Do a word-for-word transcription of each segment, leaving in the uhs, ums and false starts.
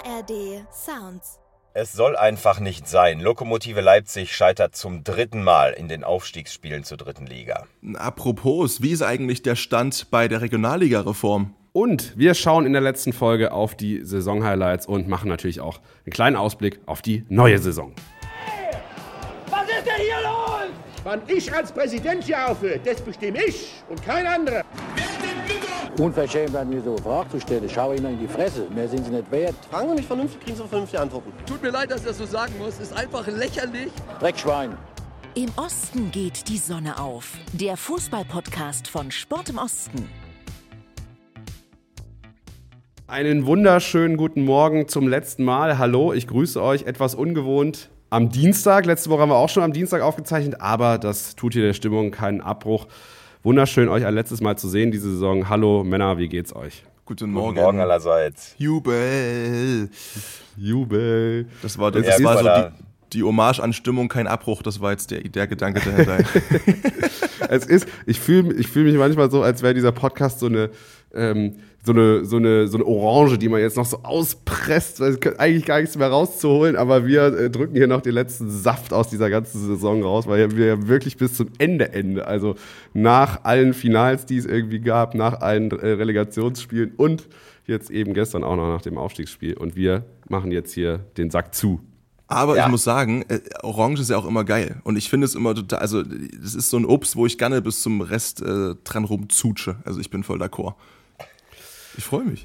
R D Sounds. Es soll einfach nicht sein. Lokomotive Leipzig scheitert zum dritten Mal in den Aufstiegsspielen zur dritten Liga. Apropos, wie ist eigentlich der Stand bei der Regionalliga-Reform? Und wir schauen in der letzten Folge auf die Saison-Highlights und machen natürlich auch einen kleinen Ausblick auf die neue Saison. Hey, was ist denn hier los? Wann ich als Präsident hier aufhöre, das bestimme ich und kein anderer. Unverschämt an mir so Fragen zu stellen. Schau ihnen in die Fresse. Mehr sind sie nicht wert. Fragen Sie nicht vernünftig, kriegen Sie vernünftige Antworten. Tut mir leid, dass ich das so sagen muss. Ist einfach lächerlich. Dreckschwein. Im Osten geht die Sonne auf. Der Fußball-Podcast von Sport im Osten. Einen wunderschönen guten Morgen zum letzten Mal. Hallo, ich grüße euch etwas ungewohnt am Dienstag. Letzte Woche haben wir auch schon am Dienstag aufgezeichnet, aber das tut hier der Stimmung keinen Abbruch. Wunderschön, euch ein letztes Mal zu sehen diese Saison. Hallo Männer, wie geht's euch? Guten Morgen. Guten Morgen allerseits. Jubel. Jubel. Das war, das Ja, war so voilà. die, die Hommage an Stimmung, kein Abbruch. Das war jetzt der, der Gedanke dahinter. Es ist, ich fühle ich fühl mich manchmal so, als wäre dieser Podcast so eine, ähm, so eine, so eine, so eine Orange, die man jetzt noch so auspresst, weil es gibt eigentlich gar nichts mehr rauszuholen, aber wir äh, drücken hier noch den letzten Saft aus dieser ganzen Saison raus, weil wir ja wirklich bis zum Ende, Ende, also nach allen Finals, die es irgendwie gab, nach allen äh, Relegationsspielen und jetzt eben gestern auch noch nach dem Aufstiegsspiel und wir machen jetzt hier den Sack zu. Aber Ja. ich muss sagen, äh, Orange ist ja auch immer geil. Und ich finde es immer total, also das ist so ein Obst, wo ich gerne bis zum Rest äh, dran rumzutsche. Also ich bin voll d'accord. Ich freue mich.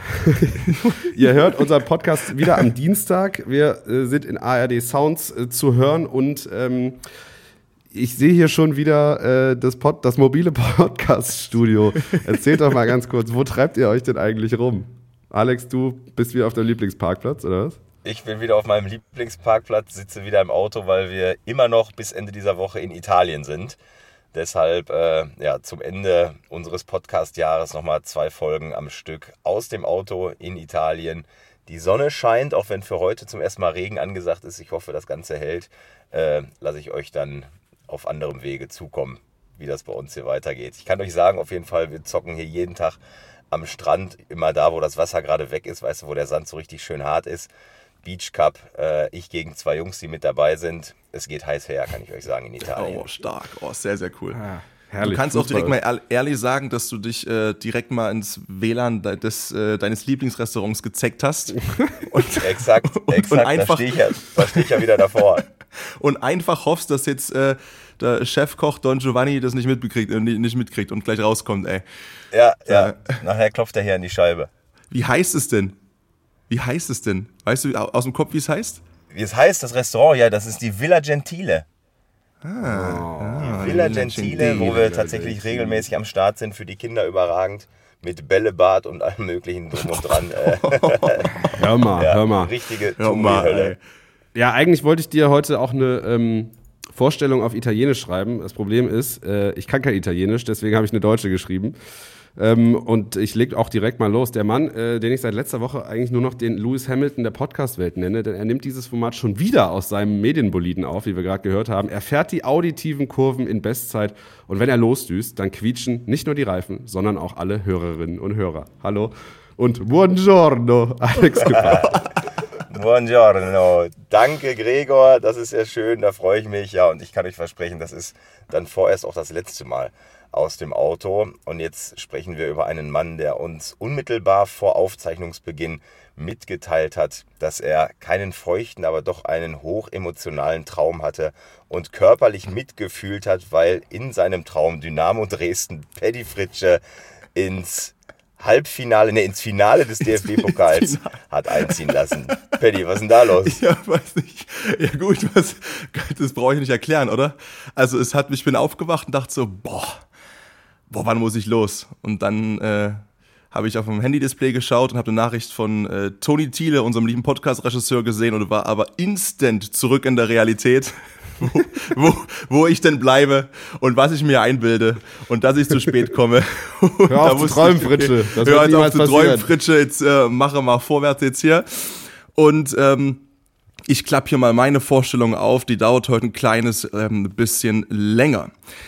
Ihr hört unseren Podcast wieder am Dienstag. Wir äh, sind in A R D Sounds äh, zu hören und ähm, ich sehe hier schon wieder äh, das, Pod, das mobile Podcast-Studio. Erzählt doch mal ganz kurz, wo treibt ihr euch denn eigentlich rum? Alex, du bist wieder auf deinem Lieblingsparkplatz, oder was? Ich bin wieder auf meinem Lieblingsparkplatz, sitze wieder im Auto, weil wir immer noch bis Ende dieser Woche in Italien sind. Deshalb äh, ja, zum Ende unseres Podcast-Jahres nochmal zwei Folgen am Stück aus dem Auto in Italien. Die Sonne scheint, auch wenn für heute zum ersten Mal Regen angesagt ist. Ich hoffe, das Ganze hält. Äh, lasse ich euch dann auf anderem Wege zukommen, wie das bei uns hier weitergeht. Ich kann euch sagen, auf jeden Fall, wir zocken hier jeden Tag am Strand, immer da, wo das Wasser gerade weg ist, weißt du, wo der Sand so richtig schön hart ist. Beach Cup, äh, ich gegen zwei Jungs, die mit dabei sind. Es geht heiß her, kann ich euch sagen, in Italien. Oh, stark. Oh, sehr, sehr cool. Ah, Du herrlich. kannst auch Fußball. direkt mal ehr- ehrlich sagen, dass du dich äh, direkt mal ins W L A N de- des, äh, deines Lieblingsrestaurants gezeckt hast. Und, Exakt, und, exakt, und da einfach, stehe ich, ja, da steh ich ja wieder davor. und einfach hoffst, dass jetzt äh, der Chefkoch Don Giovanni das nicht mitbekriegt, äh, nicht mitkriegt und gleich rauskommt, ey. Ja, ja, nachher klopft er hier an die Scheibe. Wie heißt es denn? Wie heißt es denn? Weißt du au- aus dem Kopf, wie es heißt? Wie es heißt, das Restaurant, ja, das ist die Villa Gentile. Ah, die Villa Gentile, wo wir tatsächlich regelmäßig am Start sind, für die Kinder überragend, mit Bällebad und allem möglichen drum und dran. Äh, Hör mal, ja, hör mal. richtige Hör mal, Touri-Hölle. ey. Ja, eigentlich wollte ich dir heute auch eine ähm, Vorstellung auf Italienisch schreiben. Das Problem ist, äh, ich kann kein Italienisch, deswegen habe ich eine deutsche geschrieben. Ähm, und ich leg auch direkt mal los. Der Mann, äh, den ich seit letzter Woche eigentlich nur noch den Lewis Hamilton der Podcast-Welt nenne, denn er nimmt dieses Format schon wieder aus seinem Medienboliden auf, wie wir gerade gehört haben. Er fährt die auditiven Kurven in Bestzeit und wenn er losdüst, dann quietschen nicht nur die Reifen, sondern auch alle Hörerinnen und Hörer. Hallo und buongiorno, Alex Küpper. Buongiorno. Danke, Gregor. Das ist sehr schön. Da freue ich mich. Ja, und ich kann euch versprechen, das ist dann vorerst auch das letzte Mal aus dem Auto. Und jetzt sprechen wir über einen Mann, der uns unmittelbar vor Aufzeichnungsbeginn mitgeteilt hat, dass er keinen feuchten, aber doch einen hochemotionalen Traum hatte und körperlich mitgefühlt hat, weil in seinem Traum Dynamo Dresden Paddy Fritsche ins Halbfinale, ne, ins Finale des D F B-Pokals hat einziehen lassen. Paddy, was ist denn da los? Ja, weiß nicht. Ja gut, was, das brauche ich nicht erklären, oder? Also es hat mich, ich bin aufgewacht und dachte so, boah, boah, wann muss ich los? Und dann äh, habe ich auf dem Handy-Display geschaut und habe eine Nachricht von äh, Toni Thiele, unserem lieben Podcast-Regisseur, gesehen und war aber instant zurück in der Realität, wo, wo, wo ich denn bleibe und was ich mir einbilde und dass ich zu spät komme. Hör auf zu träumen, Fritsche. Das wird Hör jetzt auf niemals zu träumen, passieren. Fritsche. Jetzt äh, mache mal vorwärts jetzt hier. Und ähm, ich klappe hier mal meine Vorstellung auf. Die dauert heute ein kleines ähm, bisschen länger.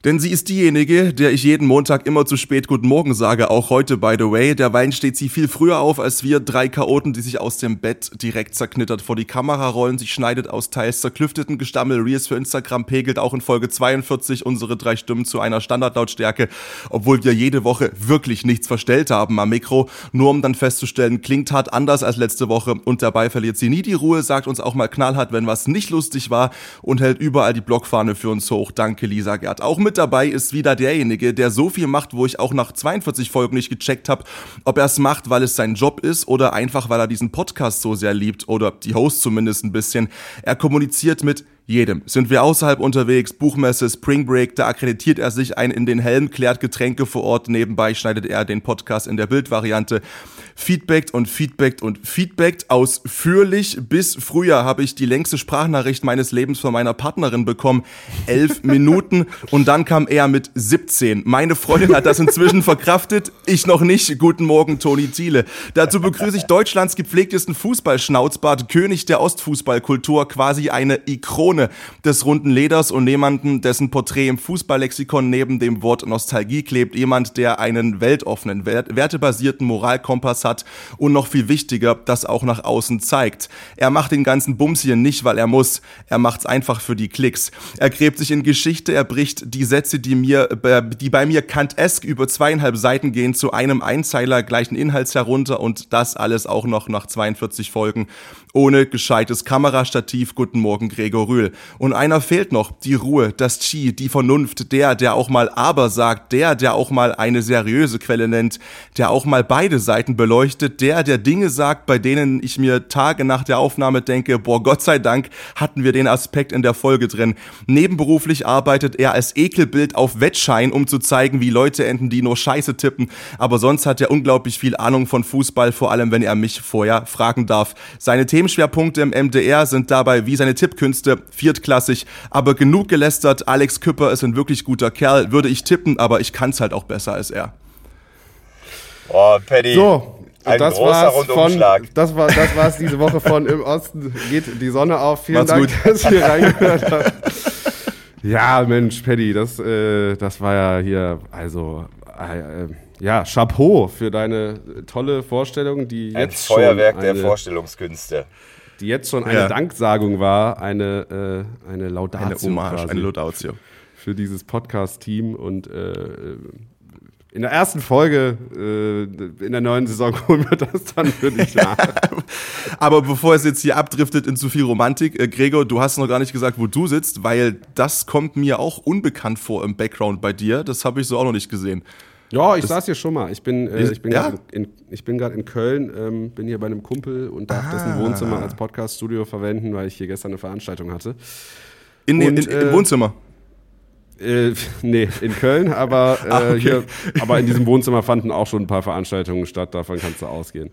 Denn sie ist diejenige, der ich jeden Montag immer zu spät Guten Morgen sage, auch heute by the way. Derweil steht sie viel früher auf als wir, drei Chaoten, die sich aus dem Bett direkt zerknittert vor die Kamera rollen. Sie schneidet aus teils zerklüfteten Gestammel Reels für Instagram, pegelt auch in Folge zweiundvierzig unsere drei Stimmen zu einer Standardlautstärke, obwohl wir jede Woche wirklich nichts verstellt haben am Mikro, nur um dann festzustellen, klingt hart anders als letzte Woche und dabei verliert sie nie die Ruhe, sagt uns auch mal knallhart, wenn was nicht lustig war und hält überall die Blockfahne für uns hoch. Danke, Lisa Gerd. Auch mit dabei ist wieder derjenige, der so viel macht, wo ich auch nach zweiundvierzig Folgen nicht gecheckt habe, ob er es macht, weil es sein Job ist oder einfach, weil er diesen Podcast so sehr liebt oder die Host zumindest ein bisschen. Er kommuniziert mit jedem. Sind wir außerhalb unterwegs, Buchmesse, Spring Break, da akkreditiert er sich ein in den Helm, klärt Getränke vor Ort, nebenbei schneidet er den Podcast in der Bildvariante. Feedbackt und feedbackt und feedbackt. Ausführlich. Bis früher habe ich die längste Sprachnachricht meines Lebens von meiner Partnerin bekommen. Elf Minuten. Und dann kam er mit siebzehn. Meine Freundin hat das inzwischen verkraftet. Ich noch nicht. Guten Morgen, Toni Thiele. Dazu begrüße ich Deutschlands gepflegtesten Fußballschnauzbart, König der Ostfußballkultur, quasi eine Ikone des runden Leders und jemanden, dessen Porträt im Fußballlexikon neben dem Wort Nostalgie klebt. Jemand, der einen weltoffenen, wertebasierten Moralkompass hat und noch viel wichtiger, das auch nach außen zeigt. Er macht den ganzen Bums hier nicht, weil er muss. Er macht's einfach für die Klicks. Er gräbt sich in Geschichte, er bricht die Sätze, die mir, die bei mir kantesk über zweieinhalb Seiten gehen, zu einem Einzeiler gleichen Inhalts herunter und das alles auch noch nach zweiundvierzig Folgen. Ohne gescheites Kamerastativ. Guten Morgen, Gregor Rühl. Und einer fehlt noch. Die Ruhe, das Chi, die Vernunft. Der, der auch mal aber sagt. Der, der auch mal eine seriöse Quelle nennt. Der auch mal beide Seiten beleuchtet. Der, der Dinge sagt, bei denen ich mir Tage nach der Aufnahme denke, boah, Gott sei Dank hatten wir den Aspekt in der Folge drin. Nebenberuflich arbeitet er als Ekelbild auf Wettschein, um zu zeigen, wie Leute enden, die nur Scheiße tippen. Aber sonst hat er unglaublich viel Ahnung von Fußball, vor allem wenn er mich vorher fragen darf. Seine Themenschwerpunkte im M D R sind dabei wie seine Tippkünste viertklassig, aber genug gelästert. Alex Küpper ist ein wirklich guter Kerl, würde ich tippen, aber ich kann's halt auch besser als er. Oh, Paddy. So, ein das großer war's Rundumschlag. Von, das war das war's diese Woche von Im Osten geht die Sonne auf. Vielen Macht's Dank, gut. dass ihr reingehört habt. Ja, Mensch, Paddy, das, äh, das war ja hier, also, äh, ja, Chapeau für deine tolle Vorstellung, die Ein jetzt Feuerwerk schon eine, der Vorstellungskünste. die jetzt schon eine Ja. Danksagung war, eine, äh, eine Laudatio Eine Hommage, quasi eine Laudatio. für dieses Podcast-Team und äh, in der ersten Folge äh, in der neuen Saison holen wir das dann für dich nach. Aber bevor es jetzt hier abdriftet in zu viel Romantik, äh, Gregor, du hast noch gar nicht gesagt, wo du sitzt, weil das kommt mir auch unbekannt vor im Background bei dir. Das habe ich so auch noch nicht gesehen. Ja, ich Das- saß hier schon mal. Ich bin, äh, ich bin Ja? gerade in, ich bin gerade in Köln, ähm, bin hier bei einem Kumpel und darf Ah. dessen Wohnzimmer als Podcast-Studio verwenden, weil ich hier gestern eine Veranstaltung hatte. In, in, Und, in, Im äh, Wohnzimmer. Äh, nee, in Köln, aber, äh, Ah, okay. hier, aber in diesem Wohnzimmer fanden auch schon ein paar Veranstaltungen statt, davon kannst du ausgehen.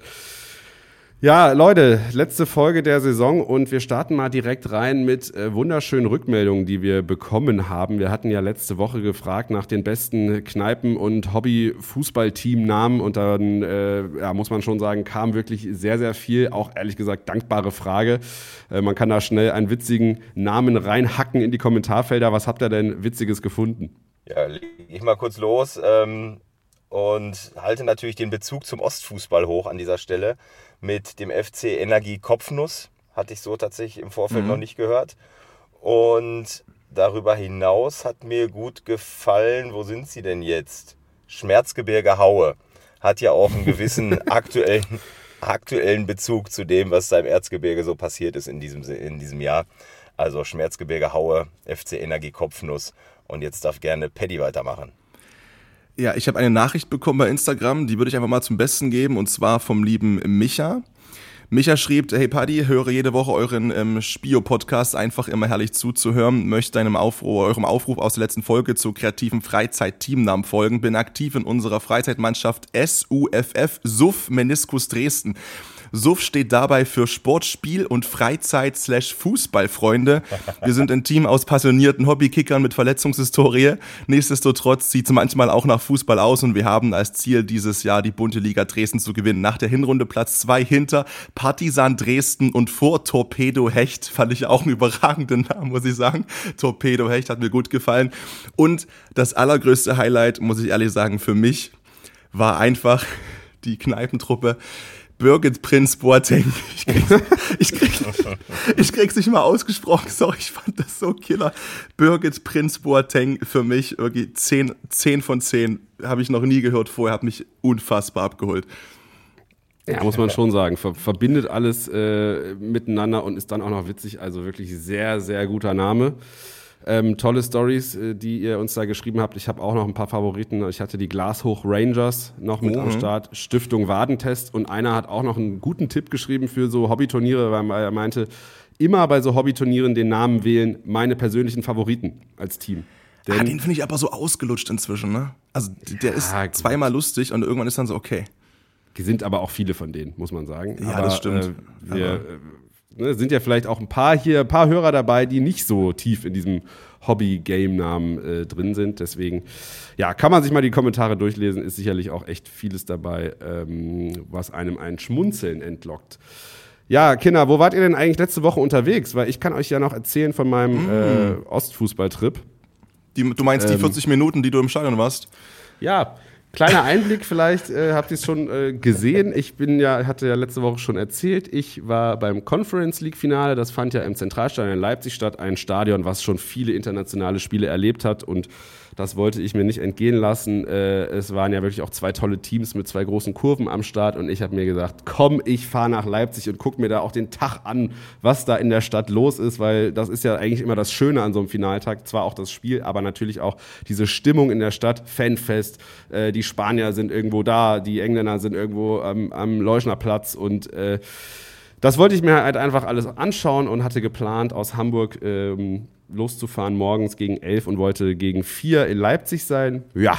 Ja, Leute, letzte Folge der Saison und wir starten mal direkt rein mit äh, wunderschönen Rückmeldungen, die wir bekommen haben. Wir hatten ja letzte Woche gefragt nach den besten Kneipen- und Hobby-Fußball-Team-Namen und dann, äh, ja, muss man schon sagen, kam wirklich sehr, sehr viel, auch ehrlich gesagt dankbare Frage. Äh, man kann da schnell einen witzigen Namen reinhacken in die Kommentarfelder. Was habt ihr denn Witziges gefunden? Ja, leg ich mal kurz los ähm, und halte natürlich den Bezug zum Ostfußball hoch an dieser Stelle mit dem F C Energie Kopfnuss. Hatte ich so tatsächlich im Vorfeld Mhm. noch nicht gehört. Und darüber hinaus hat mir gut gefallen, wo sind sie denn jetzt? Schmerzgebirge Haue. Hat ja auch einen gewissen aktuellen, aktuellen Bezug zu dem, was da im Erzgebirge so passiert ist in diesem, in diesem Jahr. Also Schmerzgebirge Haue, F C Energie Kopfnuss. Und jetzt darf gerne Paddy weitermachen. Ja, ich habe eine Nachricht bekommen bei Instagram, die würde ich einfach mal zum Besten geben, und zwar vom lieben Micha. Micha schrieb, hey Paddy, höre jede Woche euren ähm, Spio-Podcast, einfach immer herrlich zuzuhören, möchte deinem Aufruf, eurem Aufruf aus der letzten Folge zu kreativen Freizeit-Teamnamen folgen, bin aktiv in unserer Freizeitmannschaft S U F F, S U F, Meniskus Dresden. S U F steht dabei für Sport, Spiel und Freizeit slash Fußballfreunde. Wir sind ein Team aus passionierten Hobbykickern mit Verletzungshistorie. Nichtsdestotrotz sieht es manchmal auch nach Fußball aus und wir haben als Ziel dieses Jahr die bunte Liga Dresden zu gewinnen. Nach der Hinrunde Platz zwei hinter Partisan Dresden und vor Torpedo Hecht. Fand ich auch einen überragenden Namen, muss ich sagen. Torpedo Hecht hat mir gut gefallen. Und das allergrößte Highlight, muss ich ehrlich sagen, für mich war einfach die Kneipentruppe Birgit Prinz Boateng. Ich krieg's, ich, krieg's, ich krieg's nicht mal ausgesprochen, sorry, ich fand das so killer. Birgit Prinz Boateng für mich irgendwie zehn, zehn von zehn, habe ich noch nie gehört vorher, hat mich unfassbar abgeholt. Ja, muss man schon sagen. Ver- verbindet alles äh, miteinander und ist dann auch noch witzig. Also wirklich sehr, sehr guter Name. Ähm, tolle Stories, äh, die ihr uns da geschrieben habt. Ich habe auch noch ein paar Favoriten. Ich hatte die Glashoch Rangers noch mit mhm. am Start, Stiftung Wadentest und einer hat auch noch einen guten Tipp geschrieben für so Hobbyturniere, weil er meinte, immer bei so Hobbyturnieren den Namen wählen, meine persönlichen Favoriten als Team. Denn, ah, den finde ich aber so ausgelutscht inzwischen, ne? Also der ja, ist gut. zweimal lustig und irgendwann ist dann so, okay. Sind aber auch viele von denen, muss man sagen. Ja, aber, das stimmt. Äh, wir aber Ne, sind ja vielleicht auch ein paar hier, ein paar Hörer dabei, die nicht so tief in diesem Hobby-Game-Namen äh, drin sind. Deswegen, ja, kann man sich mal die Kommentare durchlesen, ist sicherlich auch echt vieles dabei, ähm, was einem ein Schmunzeln entlockt. Ja, Kinder, wo wart ihr denn eigentlich letzte Woche unterwegs? Weil ich kann euch ja noch erzählen von meinem mm. äh, Ostfußballtrip. Die, du meinst ähm, die vierzig Minuten, die du im Stadion warst? Ja, kleiner Einblick vielleicht, äh, habt ihr es schon äh, gesehen. Ich bin ja, hatte ja letzte Woche schon erzählt, ich war beim Conference League Finale, das fand ja im Zentralstadion in Leipzig statt, ein Stadion, was schon viele internationale Spiele erlebt hat und das wollte ich mir nicht entgehen lassen. Äh, es waren ja wirklich auch zwei tolle Teams mit zwei großen Kurven am Start und ich habe mir gesagt, komm, ich fahre nach Leipzig und guck mir da auch den Tag an, was da in der Stadt los ist, weil das ist ja eigentlich immer das Schöne an so einem Finaltag. Zwar auch das Spiel, aber natürlich auch diese Stimmung in der Stadt, Fanfest, äh, die Spanier sind irgendwo da, die Engländer sind irgendwo am, am Leuschner Platz und äh, das wollte ich mir halt einfach alles anschauen und hatte geplant, aus Hamburg ähm, loszufahren morgens gegen elf und wollte gegen vier in Leipzig sein. Ja,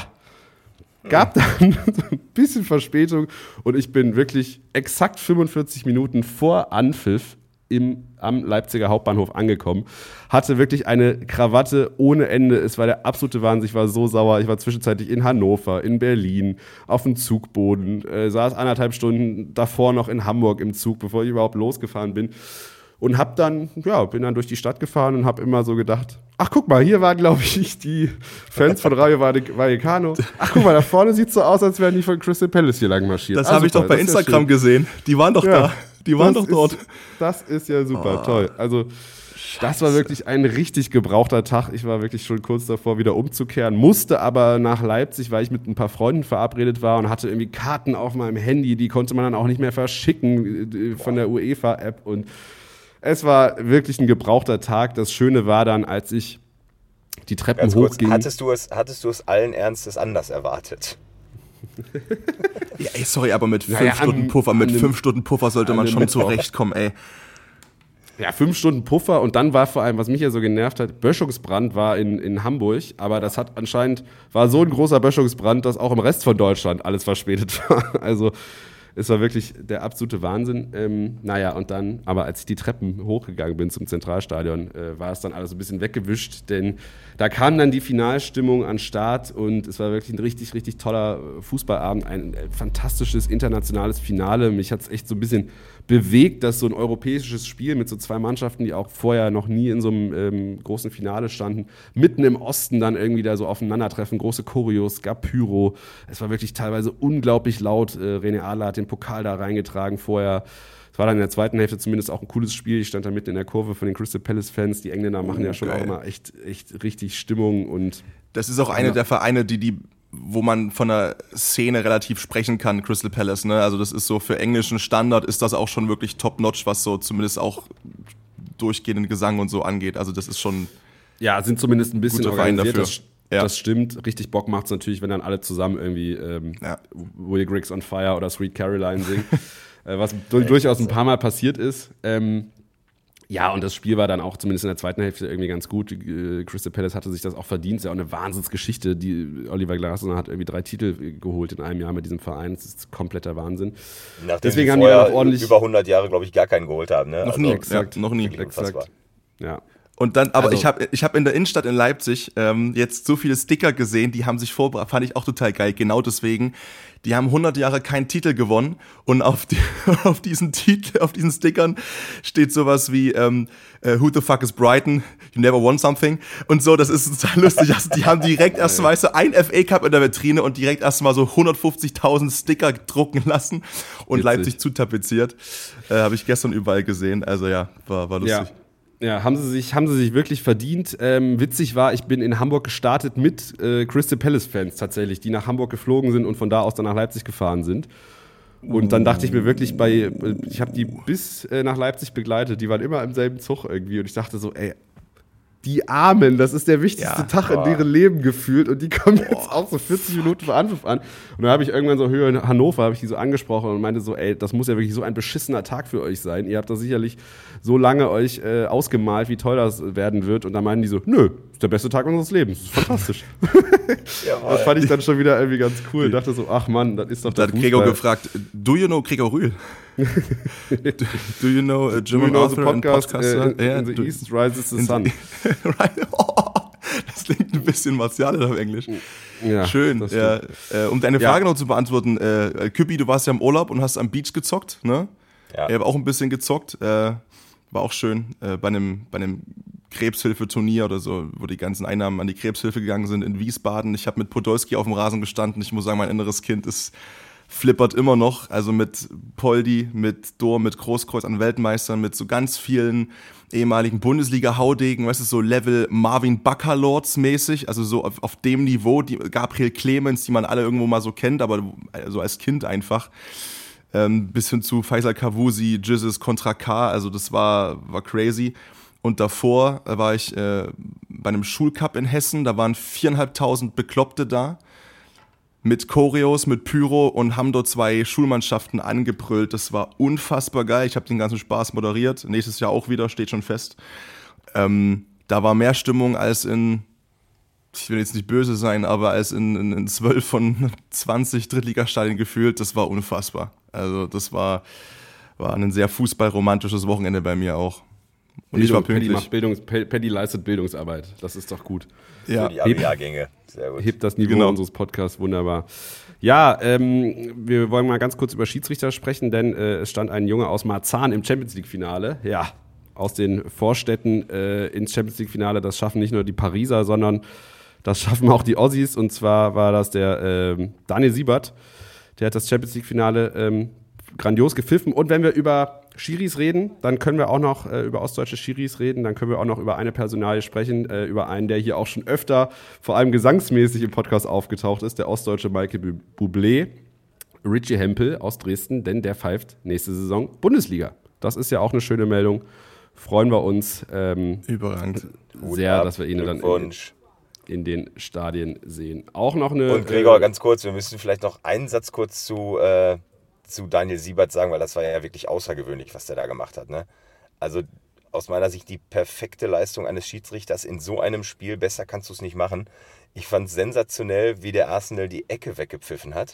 gab dann ein bisschen Verspätung und ich bin wirklich exakt fünfundvierzig Minuten vor Anpfiff im, am Leipziger Hauptbahnhof angekommen. Hatte wirklich eine Krawatte ohne Ende. Es war der absolute Wahnsinn. Ich war so sauer. Ich war zwischenzeitlich in Hannover, in Berlin, auf dem Zugboden, äh, saß anderthalb Stunden davor noch in Hamburg im Zug, bevor ich überhaupt losgefahren bin. Und hab dann, ja, bin dann durch die Stadt gefahren und hab immer so gedacht, ach guck mal, hier waren, glaube ich, die Fans von Rayo Vallecano. Ach guck mal, da vorne sieht's so aus, als wären die von Crystal Palace hier lang marschiert. Das ah, habe ich doch bei Instagram gesehen. Die waren doch ja, da. Die waren doch dort. Ist, das ist ja super, oh, toll. Also Scheiße. Das war wirklich ein richtig gebrauchter Tag. Ich war wirklich schon kurz davor, wieder umzukehren, musste aber nach Leipzig, weil ich mit ein paar Freunden verabredet war und hatte irgendwie Karten auf meinem Handy, die konnte man dann auch nicht mehr verschicken von der UEFA-App und es war wirklich ein gebrauchter Tag. Das Schöne war dann, als ich die Treppen Ganz kurz, hochging. Hattest du es, hattest du es allen Ernstes anders erwartet? Ja, ey, sorry, aber mit fünf naja, Stunden Puffer, mit fünf Stunden Puffer sollte man schon Mittwoch. zurechtkommen, ey. Ja, fünf Stunden Puffer und dann war vor allem, was mich ja so genervt hat, Böschungsbrand war in, in Hamburg, aber das hat anscheinend, war so ein großer Böschungsbrand, dass auch im Rest von Deutschland alles verspätet war. Also es war wirklich der absolute Wahnsinn. Ähm, naja, und dann, aber als ich die Treppen hochgegangen bin zum Zentralstadion, äh, war es dann alles ein bisschen weggewischt, denn da kam dann die Finalstimmung an den Start und es war wirklich ein richtig, richtig toller Fußballabend, ein äh, fantastisches internationales Finale. Mich hat es echt so ein bisschen bewegt, dass so ein europäisches Spiel mit so zwei Mannschaften, die auch vorher noch nie in so einem ähm, großen Finale standen, mitten im Osten dann irgendwie da so aufeinandertreffen, große Choreos, gab Pyro. Es war wirklich teilweise unglaublich laut. Äh, René Adler hat den Pokal da reingetragen vorher. Es war dann in der zweiten Hälfte zumindest auch ein cooles Spiel. Ich stand da mitten in der Kurve von den Crystal Palace-Fans. Die Engländer machen oh, ja schon geil. auch immer echt, echt richtig Stimmung. Und das ist auch einer ja. der Vereine, die die wo man von der Szene relativ sprechen kann, Crystal Palace, ne? Also das ist so für englischen Standard ist das auch schon wirklich top-notch, was so zumindest auch durchgehenden Gesang und so angeht. Also das ist schon ja, sind zumindest ein bisschen organisiert. Dafür. Das, ja. das stimmt. Richtig Bock macht's natürlich, wenn dann alle zusammen irgendwie ähm, ja. Will Griggs on Fire oder Sweet Caroline singen, äh, was du- durchaus ein paar Mal passiert ist. Ähm, Ja, und das Spiel war dann auch zumindest in der zweiten Hälfte irgendwie ganz gut. Äh, Crystal Palace hatte sich das auch verdient. Ist ja auch eine Wahnsinnsgeschichte. Die Oliver Glasner hat irgendwie drei Titel geholt in einem Jahr mit diesem Verein. Das ist kompletter Wahnsinn. Nachdem Deswegen die haben die vorher auch ordentlich über hundert Jahre, glaube ich, gar keinen geholt haben. Ne? Noch also nie, exakt. Ja, noch nie. Exakt. Ja. Und dann, aber Also, ich habe ich hab in der Innenstadt in Leipzig ähm, jetzt so viele Sticker gesehen, die haben sich vorbereitet, fand ich auch total geil, genau deswegen. Die haben hundert Jahre keinen Titel gewonnen und auf, die, auf diesen Titel, auf diesen Stickern steht sowas wie ähm, uh, Who the fuck is Brighton? You never won something? Und so, das ist total lustig. Also, die haben direkt erst mal so ein F A Cup in der Vitrine und direkt erst mal so hundertfünfzigtausend Sticker drucken lassen und Witzig. Leipzig zutapeziert. Äh, habe ich gestern überall gesehen. Also ja, war, war lustig. Ja. Ja, haben sie sich, haben sie sich wirklich verdient. Ähm, witzig war, ich bin in Hamburg gestartet mit äh, Crystal Palace-Fans tatsächlich, die nach Hamburg geflogen sind und von da aus dann nach Leipzig gefahren sind. Und dann dachte ich mir wirklich bei, ich habe die bis äh, nach Leipzig begleitet, die waren immer im selben Zug irgendwie und ich dachte so, ey, die Armen, das ist der wichtigste Ja, Tag boah. in deren Leben gefühlt und die kommen jetzt auch so vierzig Minuten vor Anpfiff an. Und dann habe ich irgendwann so Höhe in Hannover, habe ich die so angesprochen und meinte so, ey, das muss ja wirklich so ein beschissener Tag für euch sein. Ihr habt da sicherlich so lange euch äh, ausgemalt, wie toll das werden wird. Und dann meinen die so, nö, ist der beste Tag unseres Lebens. Das ist fantastisch. Das fand ich dann schon wieder irgendwie ganz cool. Ich dachte so, ach Mann, das ist doch Da der hat Gregor Fußball. gefragt, do you know Gregor Rühl? do, do you know a Do you German know the author and podcast, podcaster? äh, in, Ja, in the du- East rises the in sun. right. Oh, das klingt ein bisschen martialisch auf Englisch. Ja, Schön. das Ja. stimmt. Äh, um deine Ja. Frage noch zu beantworten, äh, Küppi, du warst ja im Urlaub und hast am Beach gezockt, ne? Ja. Ich habe auch ein bisschen gezockt. Äh, war auch schön äh, bei einem bei einem Krebshilfe-Turnier oder so, wo die ganzen Einnahmen an die Krebshilfe gegangen sind in Wiesbaden. Ich habe mit Podolski auf dem Rasen gestanden. Ich muss sagen, mein inneres Kind ist flippert immer noch. Also mit Poldi, mit Dor, mit Großkreuz an Weltmeistern, mit so ganz vielen ehemaligen Bundesliga-Haudegen, weißt du, so Level Marvin Baccalords mäßig, also so auf, auf dem Niveau, die Gabriel Clemens, die man alle irgendwo mal so kennt, aber so als Kind einfach. Ähm, bis hin zu Faisal Kavusi, Jizzes, Contra K, also das war, war crazy. Und davor äh, war ich äh, bei einem Schulcup in Hessen, da waren viereinhalbtausend Bekloppte da, mit Choreos, mit Pyro und haben dort zwei Schulmannschaften angebrüllt. Das war unfassbar geil, ich habe den ganzen Spaß moderiert, nächstes Jahr auch wieder, steht schon fest. Ähm, da war mehr Stimmung als in, ich will jetzt nicht böse sein, aber als in, in, in zwölf von zwanzig Drittligastadien gefühlt, das war unfassbar. Also das war, war ein sehr fußballromantisches Wochenende bei mir auch. Und ich war Paddy, pünktlich. macht Bildungs, Paddy leistet Bildungsarbeit. Das ist doch gut. Ja, Für die Abi-Jahrgänge. Sehr gut. Hebt das Niveau Genau. unseres Podcasts wunderbar. Ja, ähm, wir wollen mal ganz kurz über Schiedsrichter sprechen, denn äh, es stand ein Junge aus Marzahn im Champions-League-Finale. Ja, aus den Vorstädten äh, ins Champions-League-Finale. Das schaffen nicht nur die Pariser, sondern das schaffen auch die Ossis. Und zwar war das der äh, Daniel Siebert. Der hat das Champions-League-Finale ähm, grandios gepfiffen. Und wenn wir über Schiris reden, dann können wir auch noch äh, über ostdeutsche Schiris reden, dann können wir auch noch über eine Personalie sprechen, äh, über einen, der hier auch schon öfter, vor allem gesangsmäßig im Podcast aufgetaucht ist, der ostdeutsche Michael Bublé, Richie Hempel aus Dresden, denn der pfeift nächste Saison Bundesliga. Das ist ja auch eine schöne Meldung. Freuen wir uns ähm, überragend. sehr, ab, dass wir ihn dann in, Glückwunsch. in den Stadien sehen. Auch noch eine... Und Gregor, äh, ganz kurz, wir müssen vielleicht noch einen Satz kurz zu, äh, zu Daniel Siebert sagen, weil das war ja wirklich außergewöhnlich, was der da gemacht hat. Ne? Also aus meiner Sicht die perfekte Leistung eines Schiedsrichters in so einem Spiel. Besser kannst du es nicht machen. Ich fand es sensationell, wie der Arsenal die Ecke weggepfiffen hat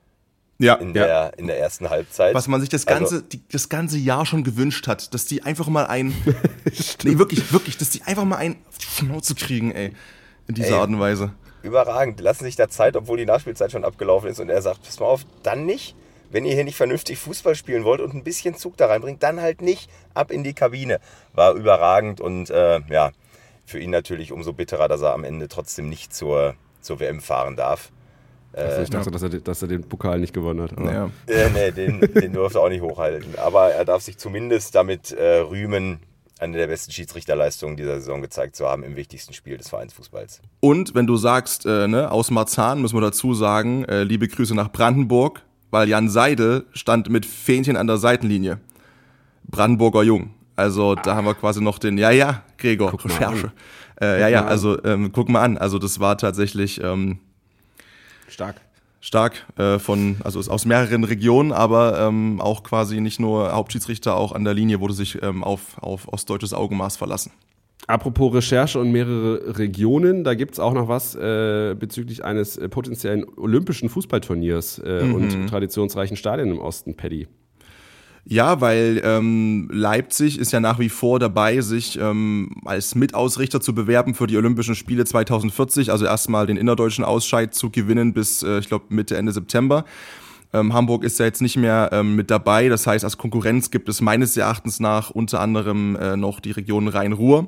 Ja, in, ja. der, in der ersten Halbzeit. Was man sich das ganze, Also, die, das ganze Jahr schon gewünscht hat, dass die einfach mal ein, nee, wirklich, wirklich, dass die einfach mal ein auf die Schnauze kriegen, ey, in dieser Ey. Art und Weise. überragend. Lassen sich da Zeit, obwohl die Nachspielzeit schon abgelaufen ist. Und er sagt, pass mal auf, dann nicht. Wenn ihr hier nicht vernünftig Fußball spielen wollt und ein bisschen Zug da reinbringt, dann halt nicht ab in die Kabine. War überragend und äh, ja, für ihn natürlich umso bitterer, dass er am Ende trotzdem nicht zur, zur W M fahren darf. also ich dachte, dass er, dass er den Pokal nicht gewonnen hat. aber- Ja. Äh, nee, den, den durfte er auch nicht hochhalten. Aber er darf sich zumindest damit äh, rühmen, eine der besten Schiedsrichterleistungen dieser Saison gezeigt zu haben im wichtigsten Spiel des Vereinsfußballs. Und wenn du sagst, äh, ne, aus Marzahn, müssen wir dazu sagen, äh, liebe Grüße nach Brandenburg, weil Jan Seidel stand mit Fähnchen an der Seitenlinie. Brandenburger Jung. Also da haben wir quasi noch den, ja, ja, Gregor, Guck mal Recherche. Äh, ja, ja, also ähm, guck mal an. Also das war tatsächlich, ähm, Stark. Stark, äh, von, also ist aus mehreren Regionen, aber ähm, auch quasi nicht nur Hauptschiedsrichter, auch an der Linie wurde sich ähm, auf, auf ostdeutsches Augenmaß verlassen. Apropos Recherche und mehrere Regionen, da gibt es auch noch was äh, bezüglich eines äh, potenziellen olympischen Fußballturniers äh, mhm. und traditionsreichen Stadien im Osten, Paddy. Ja, weil ähm, Leipzig ist ja nach wie vor dabei, sich ähm, als Mitausrichter zu bewerben für die Olympischen Spiele zwanzig vierzig, also erstmal den innerdeutschen Ausscheid zu gewinnen bis, äh, ich glaube, Mitte, Ende September. Ähm, Hamburg ist ja jetzt nicht mehr ähm, mit dabei, das heißt, als Konkurrenz gibt es meines Erachtens nach unter anderem äh, noch die Region Rhein-Ruhr,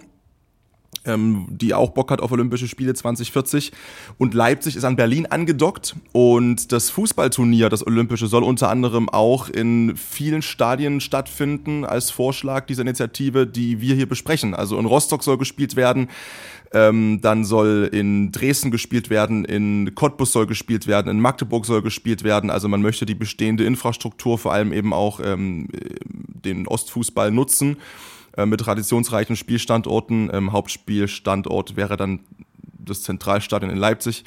ähm, die auch Bock hat auf Olympische Spiele zwanzig vierzig. Und Leipzig ist an Berlin angedockt und das Fußballturnier, das Olympische, soll unter anderem auch in vielen Stadien stattfinden als Vorschlag dieser Initiative, die wir hier besprechen. Also in Rostock soll gespielt werden, ähm, dann soll in Dresden gespielt werden, in Cottbus soll gespielt werden, in Magdeburg soll gespielt werden. Also man möchte die bestehende Infrastruktur, vor allem eben auch ähm, den Ostfußball nutzen, mit traditionsreichen Spielstandorten. Ähm, Hauptspielstandort wäre dann das Zentralstadion in Leipzig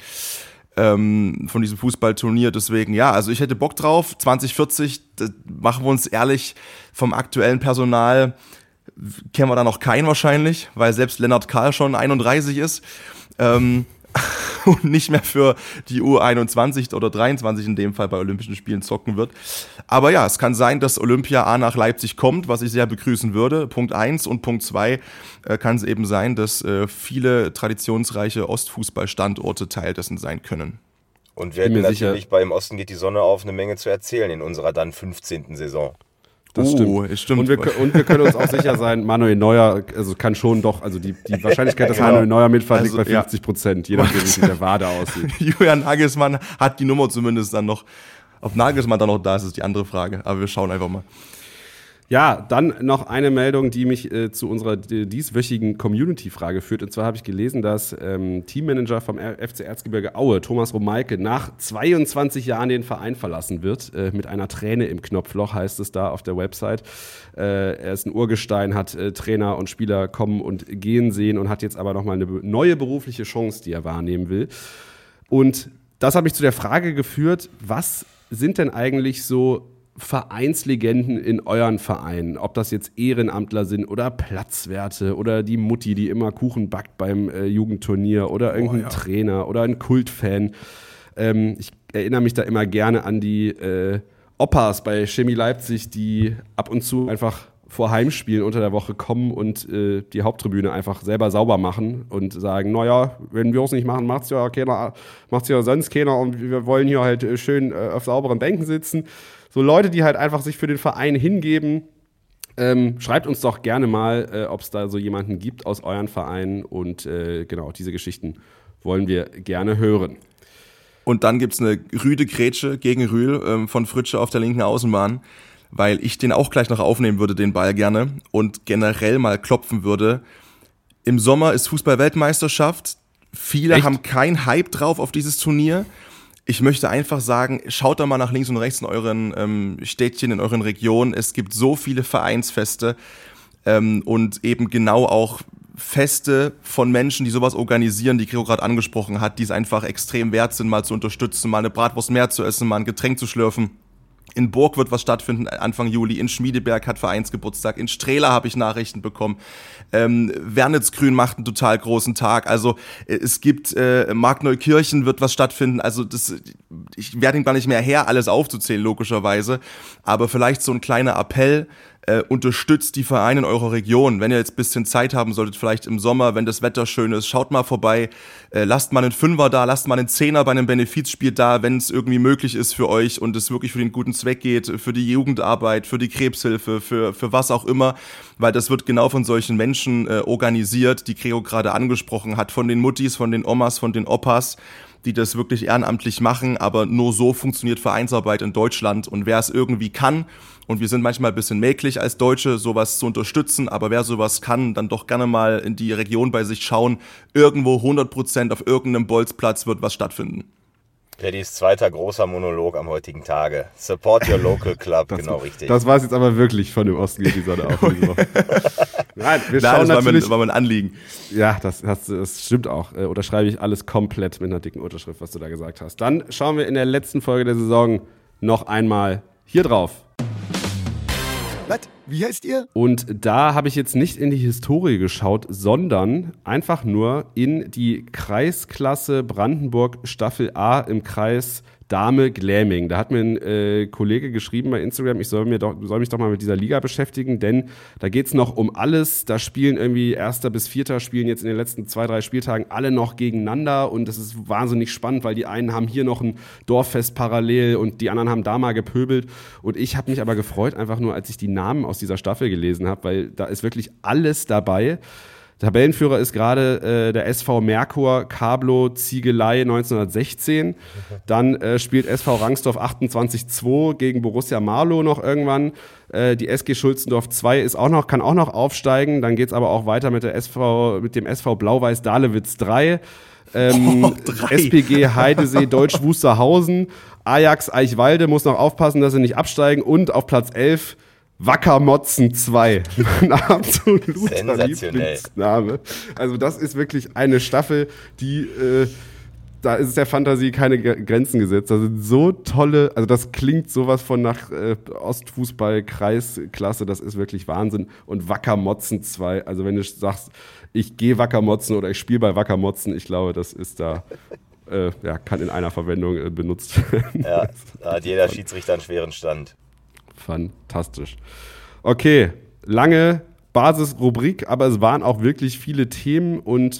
ähm, von diesem Fußballturnier. Deswegen, ja, also ich hätte Bock drauf. zwanzig vierzig, machen wir uns ehrlich, vom aktuellen Personal kennen wir da noch keinen wahrscheinlich, weil selbst Lennart Kahl schon einunddreißig ist. Ähm, und nicht mehr für die U einundzwanzig oder dreiundzwanzig in dem Fall bei Olympischen Spielen zocken wird. Aber ja, es kann sein, dass Olympia A nach Leipzig kommt, was ich sehr begrüßen würde. Punkt eins und Punkt zwei äh, kann es eben sein, dass äh, viele traditionsreiche Ostfußballstandorte Teil dessen sein können. Und wir hätten natürlich sicher. Beim Osten geht die Sonne auf eine Menge zu erzählen in unserer dann fünfzehnten Saison. Das oh, stimmt. stimmt. Und, wir, und wir können uns auch sicher sein, Manuel Neuer, also kann schon doch, also die, die Wahrscheinlichkeit, dass genau. Manuel Neuer mitfährt, liegt also, bei fünfzig Prozent, je nachdem, wie es mit der Wade aussieht. Julian Nagelsmann hat die Nummer zumindest dann noch. Ob Nagelsmann dann noch da ist, ist die andere Frage. Aber wir schauen einfach mal. Ja, dann noch eine Meldung, die mich äh, zu unserer dieswöchigen Community-Frage führt. Und zwar habe ich gelesen, dass ähm, Teammanager vom F C Erzgebirge Aue, Thomas Romeike, nach zweiundzwanzig Jahren den Verein verlassen wird. Äh, mit einer Träne im Knopfloch, heißt es da auf der Website. Äh, er ist ein Urgestein, hat äh, Trainer und Spieler kommen und gehen sehen und hat jetzt aber nochmal eine neue berufliche Chance, die er wahrnehmen will. Und das hat mich zu der Frage geführt, was sind denn eigentlich so Vereinslegenden in euren Vereinen, ob das jetzt Ehrenamtler sind oder Platzwerte oder die Mutti, die immer Kuchen backt beim äh, Jugendturnier oder irgendein oh, ja. Trainer oder ein Kultfan. Ähm, ich erinnere mich da immer gerne an die äh, Opas bei Chemie Leipzig, die ab und zu einfach vor Heimspielen unter der Woche kommen und äh, die Haupttribüne einfach selber sauber machen und sagen, naja, wenn wir es nicht machen, macht's ja keiner, macht's ja sonst keiner und wir wollen hier halt schön äh, auf sauberen Bänken sitzen. So Leute, die halt einfach sich für den Verein hingeben. Ähm, schreibt uns doch gerne mal, äh, ob es da so jemanden gibt aus euren Vereinen. Und äh, genau, diese Geschichten wollen wir gerne hören. Und dann gibt es eine Rüde Grätsche gegen Rühl ähm, von Fritsche auf der linken Außenbahn, weil ich den auch gleich noch aufnehmen würde, den Ball gerne, und generell mal klopfen würde. Im Sommer ist Fußball-Weltmeisterschaft. Viele Echt? haben keinen Hype drauf auf dieses Turnier. Ich möchte einfach sagen, schaut da mal nach links und rechts in euren ähm, Städtchen, in euren Regionen. Es gibt so viele Vereinsfeste ähm, und eben genau auch Feste von Menschen, die sowas organisieren, die Gregor gerade angesprochen hat, die es einfach extrem wert sind, mal zu unterstützen, mal eine Bratwurst mehr zu essen, mal ein Getränk zu schlürfen. In Burg wird was stattfinden Anfang Juli, in Schmiedeberg hat Vereinsgeburtstag, in Strehla habe ich Nachrichten bekommen, ähm, Wernitzgrün macht einen total großen Tag, also es gibt, äh, Markneukirchen wird was stattfinden, also das, ich werde ihn gar nicht mehr her, alles aufzuzählen logischerweise, aber vielleicht so ein kleiner Appell, äh, unterstützt die Vereine in eurer Region, wenn ihr jetzt ein bisschen Zeit haben solltet, vielleicht im Sommer, wenn das Wetter schön ist, schaut mal vorbei, äh, lasst mal einen Fünfer da, lasst mal einen Zehner bei einem Benefizspiel da, wenn es irgendwie möglich ist für euch und es wirklich für den guten Zweck geht, für die Jugendarbeit, für die Krebshilfe, für, für was auch immer, weil das wird genau von solchen Menschen äh, organisiert, die Gregor gerade angesprochen hat, von den Muttis, von den Omas, von den Opas, die das wirklich ehrenamtlich machen, aber nur so funktioniert Vereinsarbeit in Deutschland und wer es irgendwie kann, und wir sind manchmal ein bisschen mäklig als Deutsche, sowas zu unterstützen, aber wer sowas kann, dann doch gerne mal in die Region bei sich schauen, irgendwo hundert Prozent auf irgendeinem Bolzplatz wird was stattfinden. Reddys zweiter großer Monolog am heutigen Tage. Support your local club, das, genau richtig. Das war es jetzt aber wirklich von dem Osten geht die Sonne auf. Diese Woche. Nein, wir Nein, schauen das natürlich. war mein, war mein Anliegen. Ja, das, das, das stimmt auch. Äh, Unterschreibe ich alles komplett mit einer dicken Unterschrift, was du da gesagt hast. Dann schauen wir in der letzten Folge der Saison noch einmal hier drauf. Was? Wie heißt ihr? Und da habe ich jetzt nicht in die Historie geschaut, sondern einfach nur in die Kreisklasse Brandenburg Staffel A im Kreis Dahme Gläming. Da hat mir ein äh, Kollege geschrieben bei Instagram, ich soll, mir doch, soll mich doch mal mit dieser Liga beschäftigen, denn da geht es noch um alles. Da spielen irgendwie Erster bis Vierter, spielen jetzt in den letzten zwei, drei Spieltagen alle noch gegeneinander und das ist wahnsinnig spannend, weil die einen haben hier noch ein Dorffest parallel und die anderen haben da mal gepöbelt. Und ich habe mich aber gefreut, einfach nur, als ich die Namen aus dieser Staffel gelesen habe, weil da ist wirklich alles dabei. Tabellenführer ist gerade äh, der S V Merkur Kablo Ziegelei neunzehnhundertsechzehn. Dann äh, spielt S V Rangsdorf achtundzwanzig zwei gegen Borussia Marlow noch irgendwann. Äh, die S G Schulzendorf zwei ist auch noch, kann auch noch aufsteigen. Dann geht's aber auch weiter mit der S V, mit dem S V Blau-Weiß Dahlewitz drei. Ähm, oh, S P G Heidesee Deutsch Wusterhausen. Ajax Eichwalde muss noch aufpassen, dass sie nicht absteigen. Und auf Platz elf Wacker Motzen zwei. Ein absoluter Lieblingsname. Also das ist wirklich eine Staffel, die, äh, da ist der Fantasie keine Grenzen gesetzt. Da sind so tolle, also das klingt sowas von nach äh, Ostfußball-Kreisklasse, das ist wirklich Wahnsinn. Und Wacker Motzen zwei, also wenn du sagst, ich gehe Wacker Motzen oder ich spiele bei Wacker Motzen, ich glaube, das ist da... Äh, ja, kann in einer Verwendung äh, benutzt werden. Ja, da hat jeder Schiedsrichter einen schweren Stand. Fantastisch. Okay, lange Basisrubrik, aber es waren auch wirklich viele Themen und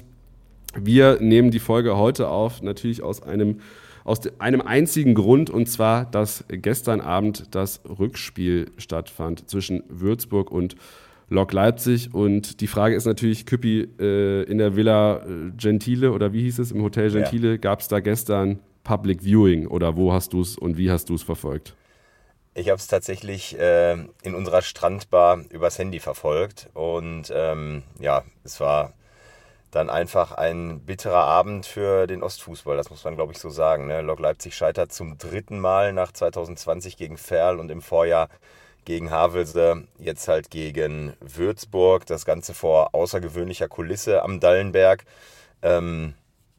wir nehmen die Folge heute auf, natürlich aus einem, aus einem einzigen Grund, und zwar, dass gestern Abend das Rückspiel stattfand zwischen Würzburg und Lok Leipzig. Und die Frage ist natürlich, Küppi, äh, in der Villa Gentile oder wie hieß es, im Hotel Gentile, ja. Gab es da gestern Public Viewing oder wo hast du es und wie hast du es verfolgt? Ich habe es tatsächlich äh, in unserer Strandbar übers Handy verfolgt und ähm, ja, es war dann einfach ein bitterer Abend für den Ostfußball, das muss man glaube ich so sagen. Ne? Lok Leipzig scheitert zum dritten Mal nach zweitausendzwanzig gegen Verl und im Vorjahr gegen Havelse, jetzt halt gegen Würzburg, das Ganze vor außergewöhnlicher Kulisse am Dallenberg. Ähm,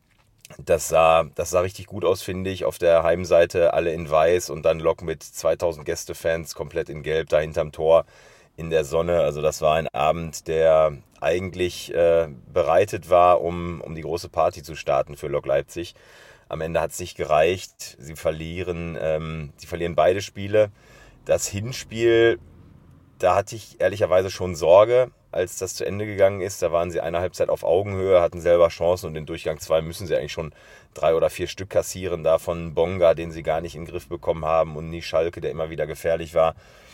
Das sah, das sah richtig gut aus, finde ich. Auf der Heimseite alle in weiß und dann Lok mit zweitausend Gästefans komplett in gelb da hinterm Tor in der Sonne. Also das war ein Abend, der eigentlich äh, bereitet war, um, um die große Party zu starten für Lok Leipzig. Am Ende hat es nicht gereicht. Sie verlieren, ähm, sie verlieren beide Spiele. Das Hinspiel, da hatte ich ehrlicherweise schon Sorge, als das zu Ende gegangen ist. Da waren sie eine Halbzeit auf Augenhöhe, hatten selber Chancen und in Durchgang zwei müssen sie eigentlich schon drei oder vier Stück kassieren. Davon Bonga, den sie gar nicht in den Griff bekommen haben, und Nie Schalke, der immer wieder gefährlich war.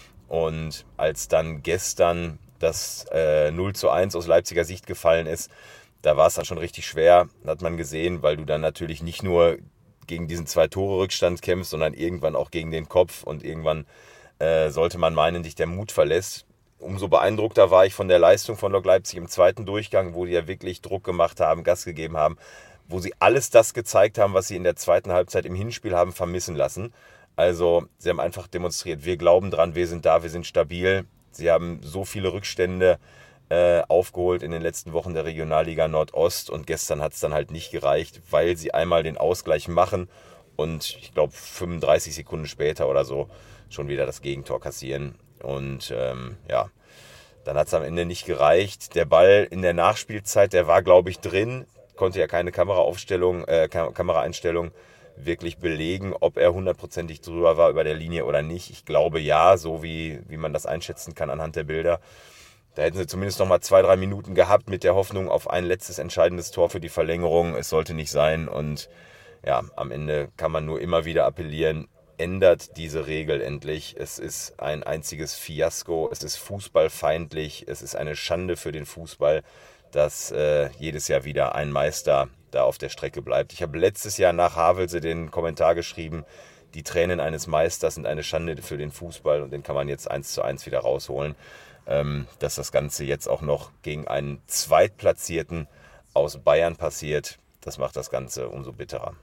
Und als dann gestern das äh, null zu eins aus Leipziger Sicht gefallen ist, da war es dann schon richtig schwer, hat man gesehen, weil du dann natürlich nicht nur gegen diesen Zwei-Tore-Rückstand kämpfst, sondern irgendwann auch gegen den Kopf und irgendwann äh, sollte man meinen, dich der Mut verlässt. Umso beeindruckter war ich von der Leistung von Lok Leipzig im zweiten Durchgang, wo die ja wirklich Druck gemacht haben, Gas gegeben haben, wo sie alles das gezeigt haben, was sie in der zweiten Halbzeit im Hinspiel haben vermissen lassen. Also sie haben einfach demonstriert, wir glauben dran, wir sind da, wir sind stabil. Sie haben so viele Rückstände äh, aufgeholt in den letzten Wochen der Regionalliga Nordost und gestern hat es dann halt nicht gereicht, weil sie einmal den Ausgleich machen und ich glaube fünfunddreißig Sekunden später oder so schon wieder das Gegentor kassieren. Und ähm, ja, dann hat es am Ende nicht gereicht. Der Ball in der Nachspielzeit, der war, glaube ich, drin. Konnte ja keine Kameraaufstellung, äh, Kameraeinstellung wirklich belegen, ob er hundertprozentig drüber war über der Linie oder nicht. Ich glaube ja, so wie, wie man das einschätzen kann anhand der Bilder. Da hätten sie zumindest noch mal zwei, drei Minuten gehabt mit der Hoffnung auf ein letztes entscheidendes Tor für die Verlängerung. Es sollte nicht sein. Und ja, am Ende kann man nur immer wieder appellieren, ändert diese Regel endlich. Es ist ein einziges Fiasko, es ist fußballfeindlich, es ist eine Schande für den Fußball, dass äh, jedes Jahr wieder ein Meister da auf der Strecke bleibt. Ich habe letztes Jahr nach Havelse den Kommentar geschrieben, die Tränen eines Meisters sind eine Schande für den Fußball und den kann man jetzt eins zu eins wieder rausholen. Ähm, dass das Ganze jetzt auch noch gegen einen Zweitplatzierten aus Bayern passiert, das macht das Ganze umso bitterer.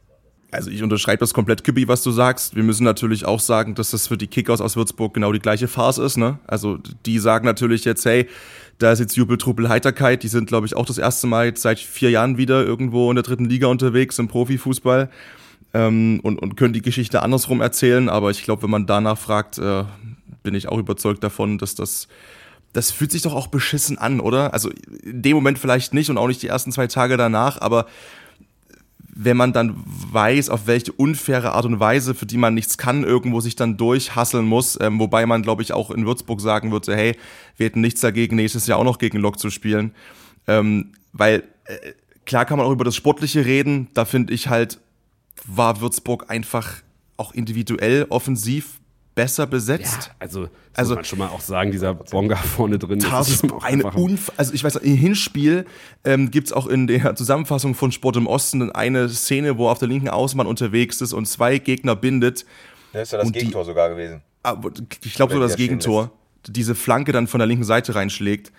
Also ich unterschreibe das komplett, Kippi, was du sagst. Wir müssen natürlich auch sagen, dass das für die Kickers aus Würzburg genau die gleiche Farce ist. Ne? Also die sagen natürlich jetzt, hey, da ist jetzt Jubel, Trubel, Heiterkeit. Die sind, glaube ich, auch das erste Mal jetzt seit vier Jahren wieder irgendwo in der dritten Liga unterwegs im Profifußball ähm, und, und können die Geschichte andersrum erzählen. Aber ich glaube, wenn man danach fragt, äh, bin ich auch überzeugt davon, dass das, das fühlt sich doch auch beschissen an, oder? Also in dem Moment vielleicht nicht und auch nicht die ersten zwei Tage danach, aber wenn man dann weiß, auf welche unfaire Art und Weise, für die man nichts kann, irgendwo sich dann durchhasseln muss, ähm, wobei man, glaube ich, auch in Würzburg sagen würde, hey, wir hätten nichts dagegen, nächstes Jahr auch noch gegen Lok zu spielen, ähm, weil äh, klar kann man auch über das Sportliche reden, da finde ich halt, war Würzburg einfach auch individuell, offensiv besser besetzt. Ja, also, also muss man schon mal auch sagen, dieser Bonga vorne drin. Das ist eine Unf- also ich weiß, im Hinspiel ähm, gibt's auch in der Zusammenfassung von Sport im Osten eine Szene, wo er auf der linken Außenbahn unterwegs ist und zwei Gegner bindet. Das ist ja das und Gegentor die, sogar gewesen. Ich glaube sogar das Gegentor. Diese Flanke dann von der linken Seite reinschlägt.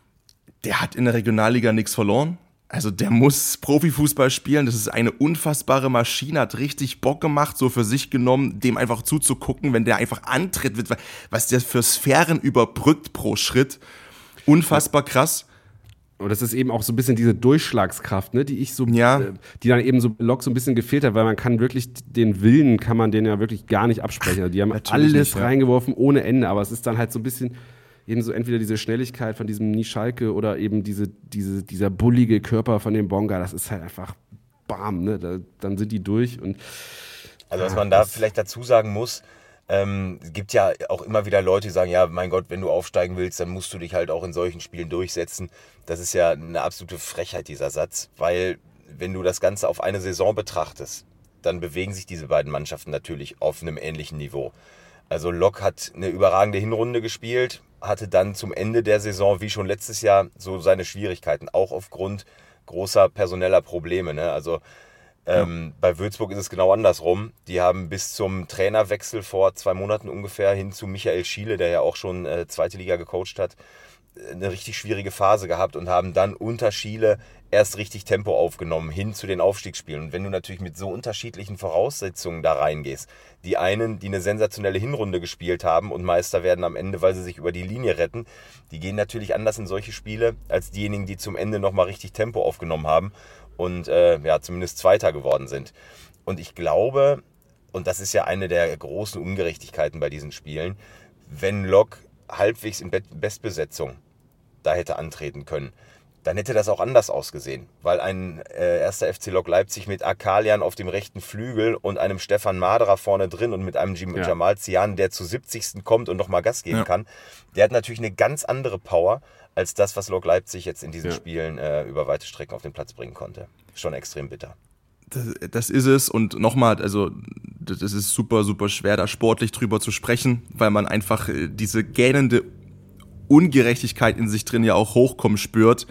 Der hat in der Regionalliga nichts verloren. Also der muss Profifußball spielen, das ist eine unfassbare Maschine, hat richtig Bock gemacht, so für sich genommen, dem einfach zuzugucken, wenn der einfach antritt, was der für Sphären überbrückt pro Schritt. Unfassbar krass. Und das ist eben auch so ein bisschen diese Durchschlagskraft, ne, die ich so, ja. äh, die dann eben so Lok so ein bisschen gefehlt hat, weil man kann wirklich, den Willen kann man denen ja wirklich gar nicht absprechen. Die haben Natürlich alles nicht, ja. reingeworfen ohne Ende, aber es ist dann halt so ein bisschen eben so entweder diese Schnelligkeit von diesem Nischalke oder eben diese, diese, dieser bullige Körper von dem Bonga, das ist halt einfach bam, ne? Da, dann sind die durch. Und also was man da vielleicht dazu sagen muss, ähm, es gibt ja auch immer wieder Leute, die sagen, ja, mein Gott, wenn du aufsteigen willst, dann musst du dich halt auch in solchen Spielen durchsetzen. Das ist ja eine absolute Frechheit, dieser Satz, weil wenn du das Ganze auf eine Saison betrachtest, dann bewegen sich diese beiden Mannschaften natürlich auf einem ähnlichen Niveau. Also Lok hat eine überragende Hinrunde gespielt, hatte dann zum Ende der Saison, wie schon letztes Jahr, so seine Schwierigkeiten, auch aufgrund großer personeller Probleme. Ne? Also ähm, ja. Bei Würzburg ist es genau andersrum. Die haben bis zum Trainerwechsel vor zwei Monaten ungefähr hin zu Michael Schiele, der ja auch schon äh, zweite Liga gecoacht hat, eine richtig schwierige Phase gehabt und haben dann unter Schiele erst richtig Tempo aufgenommen hin zu den Aufstiegsspielen. Und wenn du natürlich mit so unterschiedlichen Voraussetzungen da reingehst, die einen, die eine sensationelle Hinrunde gespielt haben und Meister werden am Ende, weil sie sich über die Linie retten, die gehen natürlich anders in solche Spiele als diejenigen, die zum Ende nochmal richtig Tempo aufgenommen haben und äh, ja zumindest Zweiter geworden sind. Und ich glaube, und das ist ja eine der großen Ungerechtigkeiten bei diesen Spielen, wenn Lok halbwegs in Bestbesetzung da hätte antreten können, dann hätte das auch anders ausgesehen, weil ein äh, erster F C Lok Leipzig mit Akalian auf dem rechten Flügel und einem Stefan Maderer vorne drin und mit einem Jim, ja. Jamal Zian, der zu siebzigsten kommt und nochmal Gas geben ja. kann, der hat natürlich eine ganz andere Power als das, was Lok Leipzig jetzt in diesen ja. Spielen äh, über weite Strecken auf den Platz bringen konnte. Schon extrem bitter. Das, das ist es und nochmal, also das ist super, super schwer, da sportlich drüber zu sprechen, weil man einfach diese gähnende Ungerechtigkeit in sich drin ja auch hochkommen spürt.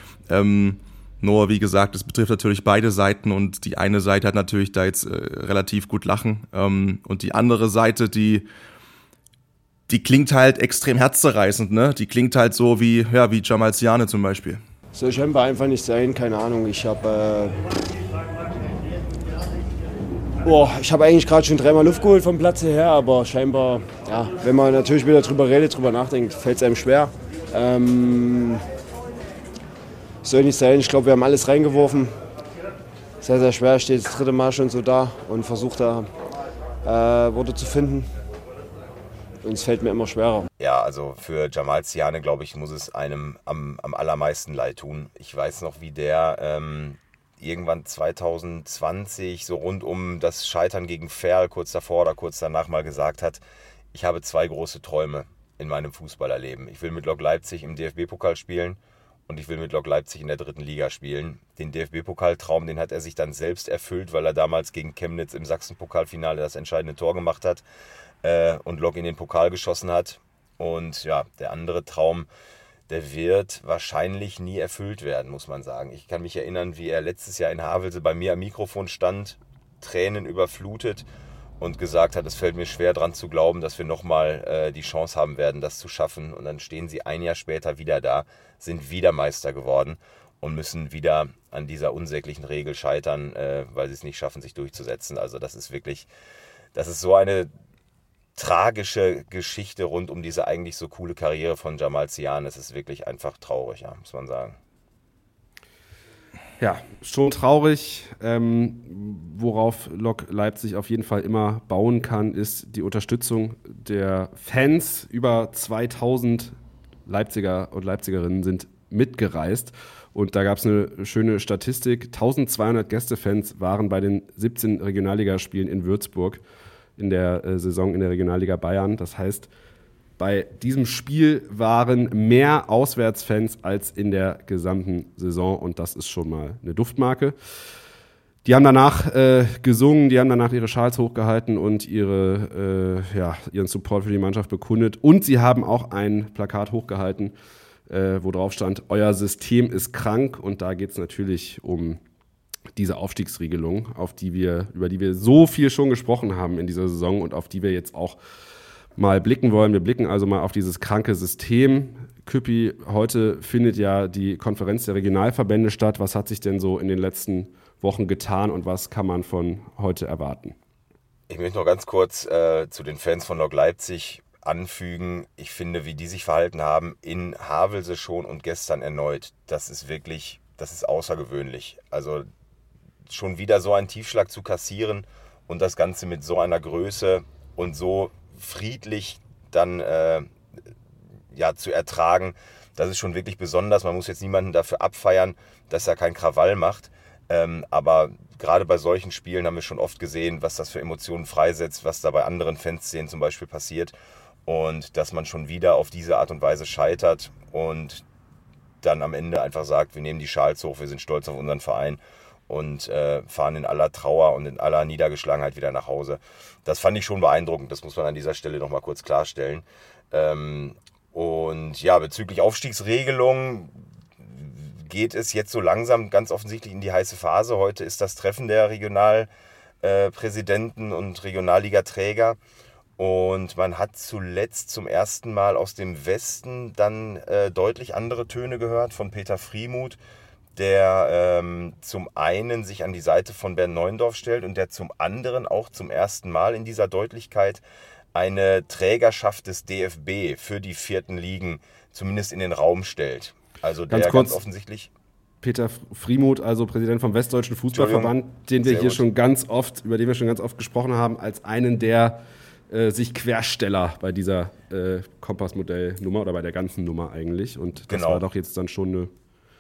Ähm, nur wie gesagt, es betrifft natürlich beide Seiten und die eine Seite hat natürlich da jetzt äh, relativ gut lachen ähm, und die andere Seite, die die klingt halt extrem herzzerreißend, ne? Die klingt halt so wie ja wie Jamal Ziane zum Beispiel. Soll scheinbar einfach nicht sein, keine Ahnung. Ich habe äh Boah, ich habe eigentlich gerade schon dreimal Luft geholt vom Platz her, aber scheinbar, ja, wenn man natürlich wieder drüber redet, drüber nachdenkt, fällt es einem schwer. Ähm, soll nicht sein, ich glaube, wir haben alles reingeworfen. Sehr, sehr schwer, steht das dritte Mal schon so da und versucht da äh, Worte zu finden. Und es fällt mir immer schwerer. Ja, also für Jamal Ziane, glaube ich, muss es einem am, am allermeisten leid tun. Ich weiß noch, wie der ähm, irgendwann zwanzig zwanzig, so rund um das Scheitern gegen Verl, kurz davor oder kurz danach mal gesagt hat, ich habe zwei große Träume in meinem Fußballerleben. Ich will mit Lok Leipzig im D F B-Pokal spielen und ich will mit Lok Leipzig in der dritten Liga spielen. Den D F B-Pokaltraum, den hat er sich dann selbst erfüllt, weil er damals gegen Chemnitz im Sachsen-Pokalfinale das entscheidende Tor gemacht hat äh, und Lok in den Pokal geschossen hat. Und ja, der andere Traum, der wird wahrscheinlich nie erfüllt werden, muss man sagen. Ich kann mich erinnern, wie er letztes Jahr in Havelse bei mir am Mikrofon stand, Tränen überflutet und gesagt hat, es fällt mir schwer dran zu glauben, dass wir nochmal äh, die Chance haben werden, das zu schaffen. Und dann stehen sie ein Jahr später wieder da, sind wieder Meister geworden. und müssen wieder an dieser unsäglichen Regel scheitern, äh, weil sie es nicht schaffen, sich durchzusetzen. Also das ist wirklich, das ist so eine tragische Geschichte rund um diese eigentlich so coole Karriere von Jamal Zian. Es ist wirklich einfach traurig, ja, muss man sagen. Ja, schon traurig. Ähm, worauf Lok Leipzig auf jeden Fall immer bauen kann, ist die Unterstützung der Fans. Über zweitausend Leipziger und Leipzigerinnen sind mitgereist. Und da gab es eine schöne Statistik. eintausendzweihundert Gästefans waren bei den siebzehn Regionalligaspielen in Würzburg in der äh, Saison in der Regionalliga Bayern. Das heißt, bei diesem Spiel waren mehr Auswärtsfans als in der gesamten Saison und das ist schon mal eine Duftmarke. Die haben danach äh, gesungen, die haben danach ihre Schals hochgehalten und ihre, äh, ja, ihren Support für die Mannschaft bekundet und sie haben auch ein Plakat hochgehalten, äh, wo drauf stand, euer System ist krank und da geht es natürlich um diese Aufstiegsregelung, auf die wir, über die wir so viel schon gesprochen haben in dieser Saison und auf die wir jetzt auch mal blicken wollen. Wir blicken also mal auf dieses kranke System. Küppi, heute findet ja die Konferenz der Regionalverbände statt. Was hat sich denn so in den letzten Wochen getan und was kann man von heute erwarten? Ich möchte noch ganz kurz äh, zu den Fans von Lok Leipzig anfügen. Ich finde, wie die sich verhalten haben, in Havelse schon und gestern erneut, das ist wirklich, das ist außergewöhnlich. Also schon wieder so einen Tiefschlag zu kassieren und das Ganze mit so einer Größe und so friedlich dann äh, ja, zu ertragen, das ist schon wirklich besonders. Man muss jetzt niemanden dafür abfeiern, dass er keinen Krawall macht. Ähm, aber gerade bei solchen Spielen haben wir schon oft gesehen, was das für Emotionen freisetzt, was da bei anderen Fanszenen zum Beispiel passiert. Und dass man schon wieder auf diese Art und Weise scheitert und dann am Ende einfach sagt, wir nehmen die Schals hoch, wir sind stolz auf unseren Verein und äh, fahren in aller Trauer und in aller Niedergeschlagenheit wieder nach Hause. Das fand ich schon beeindruckend, das muss man an dieser Stelle nochmal kurz klarstellen. Ähm, und ja, bezüglich Aufstiegsregelung geht es jetzt so langsam ganz offensichtlich in die heiße Phase. Heute ist das Treffen der Regionalpräsidenten äh, und Regionalligaträger. Und man hat zuletzt zum ersten Mal aus dem Westen dann äh, deutlich andere Töne gehört von Peter Friemuth, der ähm, zum einen sich an die Seite von Bernd Neuendorf stellt und der zum anderen auch zum ersten Mal in dieser Deutlichkeit eine Trägerschaft des D F B für die vierten Ligen zumindest in den Raum stellt. Also der ganz, kurz, ganz offensichtlich... Peter Friemuth, also Präsident vom Westdeutschen Fußballverband, den wir hier gut. schon ganz oft, über den wir schon ganz oft gesprochen haben, als einen der äh, sich Quersteller bei dieser äh, Kompassmodell-Nummer oder bei der ganzen Nummer eigentlich. Und das genau. war doch jetzt dann schon eine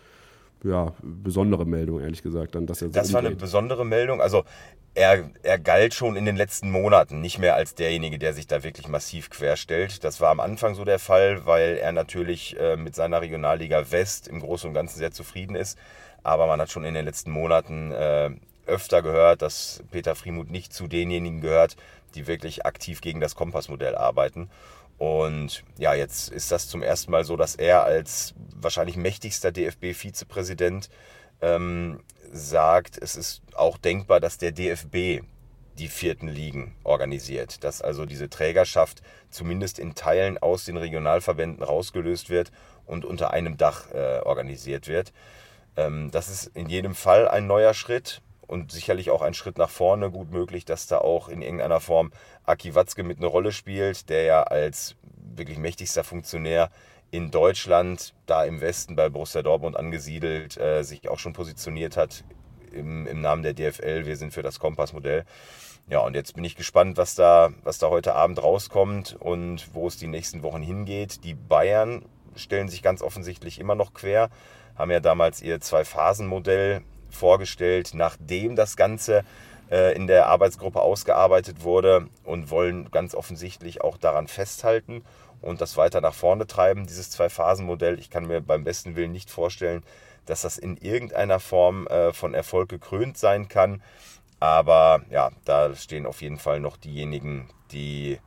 ja, besondere Meldung, ehrlich gesagt. Dann, dass er so das war eine besondere Meldung. Also er, er galt schon in den letzten Monaten nicht mehr als derjenige, der sich da wirklich massiv querstellt. Das war am Anfang so der Fall, weil er natürlich äh, mit seiner Regionalliga West im Großen und Ganzen sehr zufrieden ist. Aber man hat schon in den letzten Monaten äh, öfter gehört, dass Peter Friemuth nicht zu denjenigen gehört, die wirklich aktiv gegen das Kompassmodell arbeiten. Und ja, jetzt ist das zum ersten Mal so, dass er als wahrscheinlich mächtigster D F B-Vizepräsident ähm, sagt, es ist auch denkbar, dass der D F B die vierten Ligen organisiert. Dass also diese Trägerschaft zumindest in Teilen aus den Regionalverbänden rausgelöst wird und unter einem Dach äh, organisiert wird. Ähm, das ist in jedem Fall ein neuer Schritt. Und sicherlich auch ein Schritt nach vorne, gut möglich, dass da auch in irgendeiner Form Aki Watzke mit eine Rolle spielt, der ja als wirklich mächtigster Funktionär in Deutschland, da im Westen bei Borussia Dortmund angesiedelt, äh, sich auch schon positioniert hat im, im Namen der D F L. Wir sind für das Kompassmodell. Ja, und jetzt bin ich gespannt, was da, was da heute Abend rauskommt und wo es die nächsten Wochen hingeht. Die Bayern stellen sich ganz offensichtlich immer noch quer, haben ja damals ihr Zwei-Phasen-Modell vorgestellt, nachdem das Ganze äh, in der Arbeitsgruppe ausgearbeitet wurde und wollen ganz offensichtlich auch daran festhalten und das weiter nach vorne treiben, dieses Zwei-Phasen-Modell. Ich kann mir beim besten Willen nicht vorstellen, dass das in irgendeiner Form äh, von Erfolg gekrönt sein kann, aber ja, da stehen auf jeden Fall noch diejenigen, die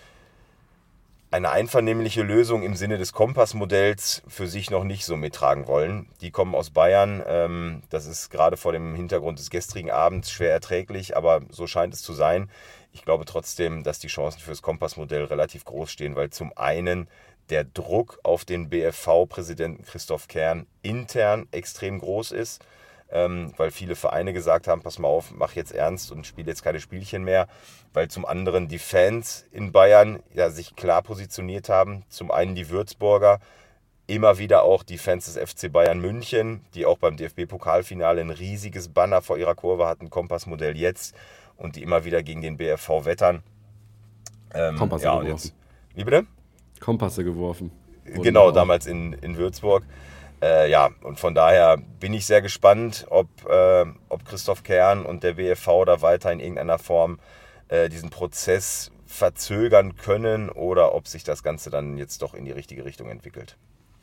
eine einvernehmliche Lösung im Sinne des Kompassmodells für sich noch nicht so mittragen wollen. Die kommen aus Bayern. Das ist gerade vor dem Hintergrund des gestrigen Abends schwer erträglich, aber so scheint es zu sein. Ich glaube trotzdem, dass die Chancen für das Kompassmodell relativ groß stehen, weil zum einen der Druck auf den B F V-Präsidenten Christoph Kern intern extrem groß ist, ähm, weil viele Vereine gesagt haben, pass mal auf, mach jetzt ernst und spiel jetzt keine Spielchen mehr, weil zum anderen die Fans in Bayern ja sich klar positioniert haben, zum einen die Würzburger, immer wieder auch die Fans des F C Bayern München, die auch beim D F B-Pokalfinale ein riesiges Banner vor ihrer Kurve hatten, Kompassmodell jetzt, und die immer wieder gegen den B F V wettern. Ähm, Kompasse ja, geworfen. und jetzt, wie bitte? Kompasse geworfen. Genau, damals in, in Würzburg. Äh, ja, und von daher bin ich sehr gespannt, ob, äh, ob Christoph Kern und der B F V da weiter in irgendeiner Form äh, diesen Prozess verzögern können oder ob sich das Ganze dann jetzt doch in die richtige Richtung entwickelt.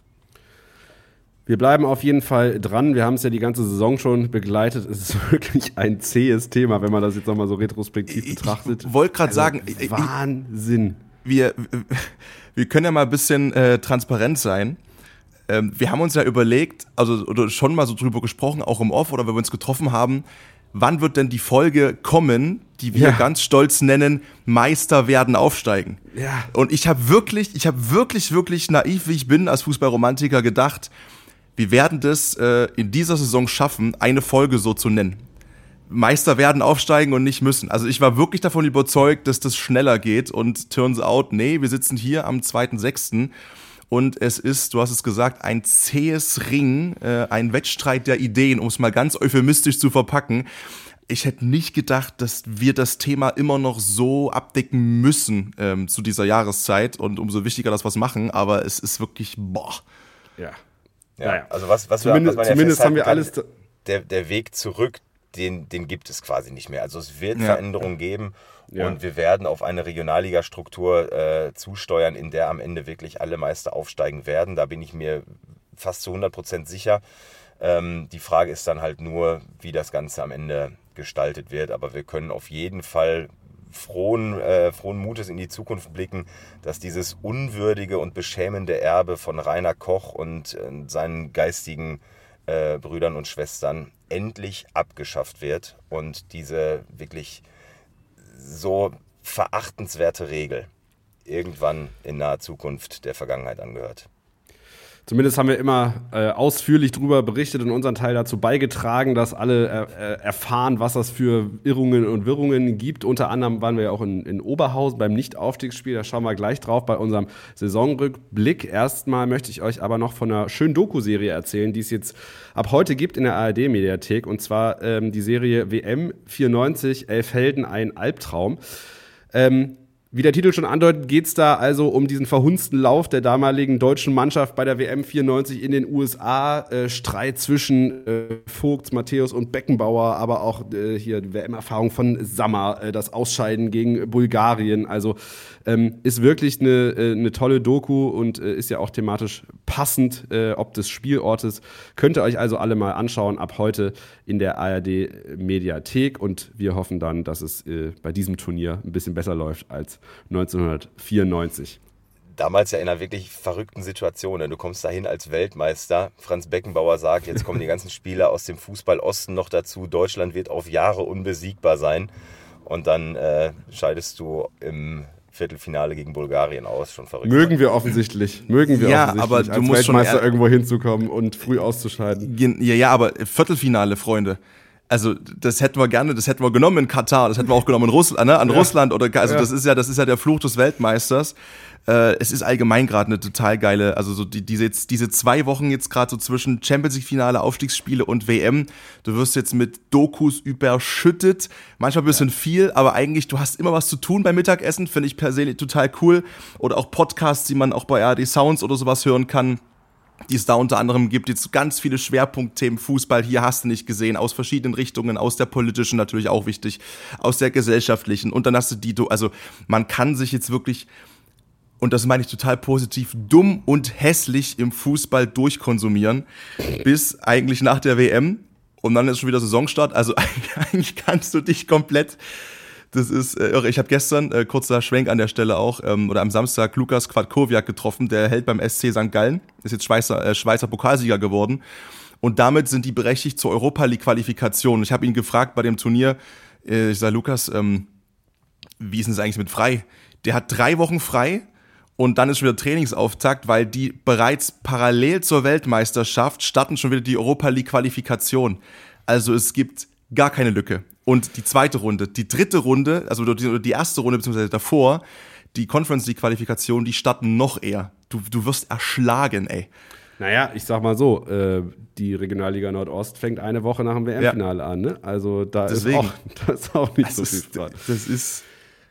Wir bleiben auf jeden Fall dran. Wir haben es ja die ganze Saison schon begleitet. Es ist wirklich ein zähes Thema, wenn man das jetzt nochmal so retrospektiv betrachtet. Ich wollte gerade also, sagen, Wahnsinn. Wir, wir können ja mal ein bisschen äh, transparent sein. Ähm, wir haben uns ja überlegt, also oder schon mal so drüber gesprochen, auch im Off oder wenn wir uns getroffen haben, wann wird denn die Folge kommen, die wir ja. ganz stolz nennen, Meister werden aufsteigen. Ja. Und ich habe wirklich, ich habe wirklich, wirklich naiv, wie ich bin, als Fußballromantiker gedacht, wir werden das äh, in dieser Saison schaffen, eine Folge so zu nennen. Meister werden aufsteigen und nicht müssen. Also ich war wirklich davon überzeugt, dass das schneller geht und turns out, nee, wir sitzen hier am zweiten sechsten und es ist, du hast es gesagt, ein zähes Ring, äh, ein Wettstreit der Ideen, um es mal ganz euphemistisch zu verpacken. Ich hätte nicht gedacht, dass wir das Thema immer noch so abdecken müssen ähm, zu dieser Jahreszeit und umso wichtiger, dass wir es machen, aber es ist wirklich, boah. Ja. Ja, naja. Also was, was, zumindest, wir, was man ja zumindest haben wir kann, alles... Der, der Weg zurück, den, den gibt es quasi nicht mehr. Also es wird ja. Veränderungen geben ja. und wir werden auf eine Regionalliga-Struktur äh, zusteuern, in der am Ende wirklich alle Meister aufsteigen werden. Da bin ich mir fast zu hundert Prozent sicher. Ähm, die Frage ist dann halt nur, wie das Ganze am Ende gestaltet wird. Aber wir können auf jeden Fall frohen, äh, frohen Mutes in die Zukunft blicken, dass dieses unwürdige und beschämende Erbe von Rainer Koch und äh, seinen geistigen äh, Brüdern und Schwestern endlich abgeschafft wird und diese wirklich so verachtenswerte Regel irgendwann in naher Zukunft der Vergangenheit angehört. Zumindest haben wir immer äh, ausführlich darüber berichtet und unseren Teil dazu beigetragen, dass alle äh, erfahren, was das für Irrungen und Wirrungen gibt. Unter anderem waren wir ja auch in, in Oberhausen beim Nicht-Aufstiegsspiel. Da schauen wir gleich drauf bei unserem Saisonrückblick. Erstmal möchte ich euch aber noch von einer schönen Doku-Serie erzählen, die es jetzt ab heute gibt in der A R D-Mediathek. Und zwar ähm, die Serie W M vierundneunzig, Elf Helden, ein Albtraum. Ähm, Wie der Titel schon andeutet, geht es da also um diesen verhunzten Lauf der damaligen deutschen Mannschaft bei der W M vierundneunzig in den U S A. Äh, Streit zwischen äh, Vogts, Matthäus und Beckenbauer, aber auch äh, hier die W M-Erfahrung von Sammer, äh, das Ausscheiden gegen Bulgarien. Also ähm, ist wirklich eine, äh, eine tolle Doku und äh, ist ja auch thematisch passend, äh, ob des Spielortes. Könnt ihr euch also alle mal anschauen, ab heute in der A R D-Mediathek. Und wir hoffen dann, dass es äh, bei diesem Turnier ein bisschen besser läuft als neunzehnhundertvierundneunzig. Damals ja in einer wirklich verrückten Situation. Du kommst dahin als Weltmeister. Franz Beckenbauer sagt, jetzt kommen die ganzen Spieler aus dem Fußball Osten noch dazu. Deutschland wird auf Jahre unbesiegbar sein. Und dann äh, scheidest du im Viertelfinale gegen Bulgarien aus. Schon verrückt. Mögen wir offensichtlich. Mögen wir ja, offensichtlich, aber du als musst Weltmeister schon irgendwo hinzukommen und früh auszuscheiden. Ja, ja, aber Viertelfinale, Freunde. Also das hätten wir gerne, das hätten wir genommen in Katar, das hätten wir auch genommen in Russland, ne? an ja. Russland oder also ja. das ist ja, das ist ja der Fluch des Weltmeisters. Äh, es ist allgemein gerade eine total geile, also so die, diese jetzt diese zwei Wochen jetzt gerade so zwischen Champions League Finale, Aufstiegsspiele und W M. Du wirst jetzt mit Dokus überschüttet, manchmal ein bisschen ja. viel, aber eigentlich du hast immer was zu tun beim Mittagessen, finde ich per se total cool. Oder auch Podcasts, die man auch bei A R D Sounds oder sowas hören kann, die es da unter anderem gibt, jetzt ganz viele Schwerpunktthemen, Fußball, hier hast du nicht gesehen, aus verschiedenen Richtungen, aus der politischen natürlich auch wichtig, aus der gesellschaftlichen und dann hast du die, also man kann sich jetzt wirklich, und das meine ich total positiv, dumm und hässlich im Fußball durchkonsumieren, bis eigentlich nach der W M und dann ist schon wieder Saisonstart, also eigentlich kannst du dich komplett... Das ist äh, irre. Ich habe gestern, äh, kurzer Schwenk an der Stelle auch, ähm, oder am Samstag Lukas Kwadkowiak getroffen, der hält beim S C Sankt Gallen, ist jetzt Schweizer, äh, Schweizer Pokalsieger geworden und damit sind die berechtigt zur Europa-League-Qualifikation. Ich habe ihn gefragt bei dem Turnier, äh, ich sage, Lukas, ähm, wie ist denn das eigentlich mit frei? Der hat drei Wochen frei und dann ist schon wieder Trainingsauftakt, weil die bereits parallel zur Weltmeisterschaft starten schon wieder die Europa League Qualifikation. Also es gibt gar keine Lücke. Und die zweite Runde, die dritte Runde, also die, die erste Runde beziehungsweise davor, die Conference League Qualifikation, die starten noch eher. Du, du wirst erschlagen, ey. Naja, ich sag mal so, äh, die Regionalliga Nordost fängt eine Woche nach dem W M-Finale ja. an, ne? Also da ist, auch, da ist auch nicht das so viel dran. Das ist.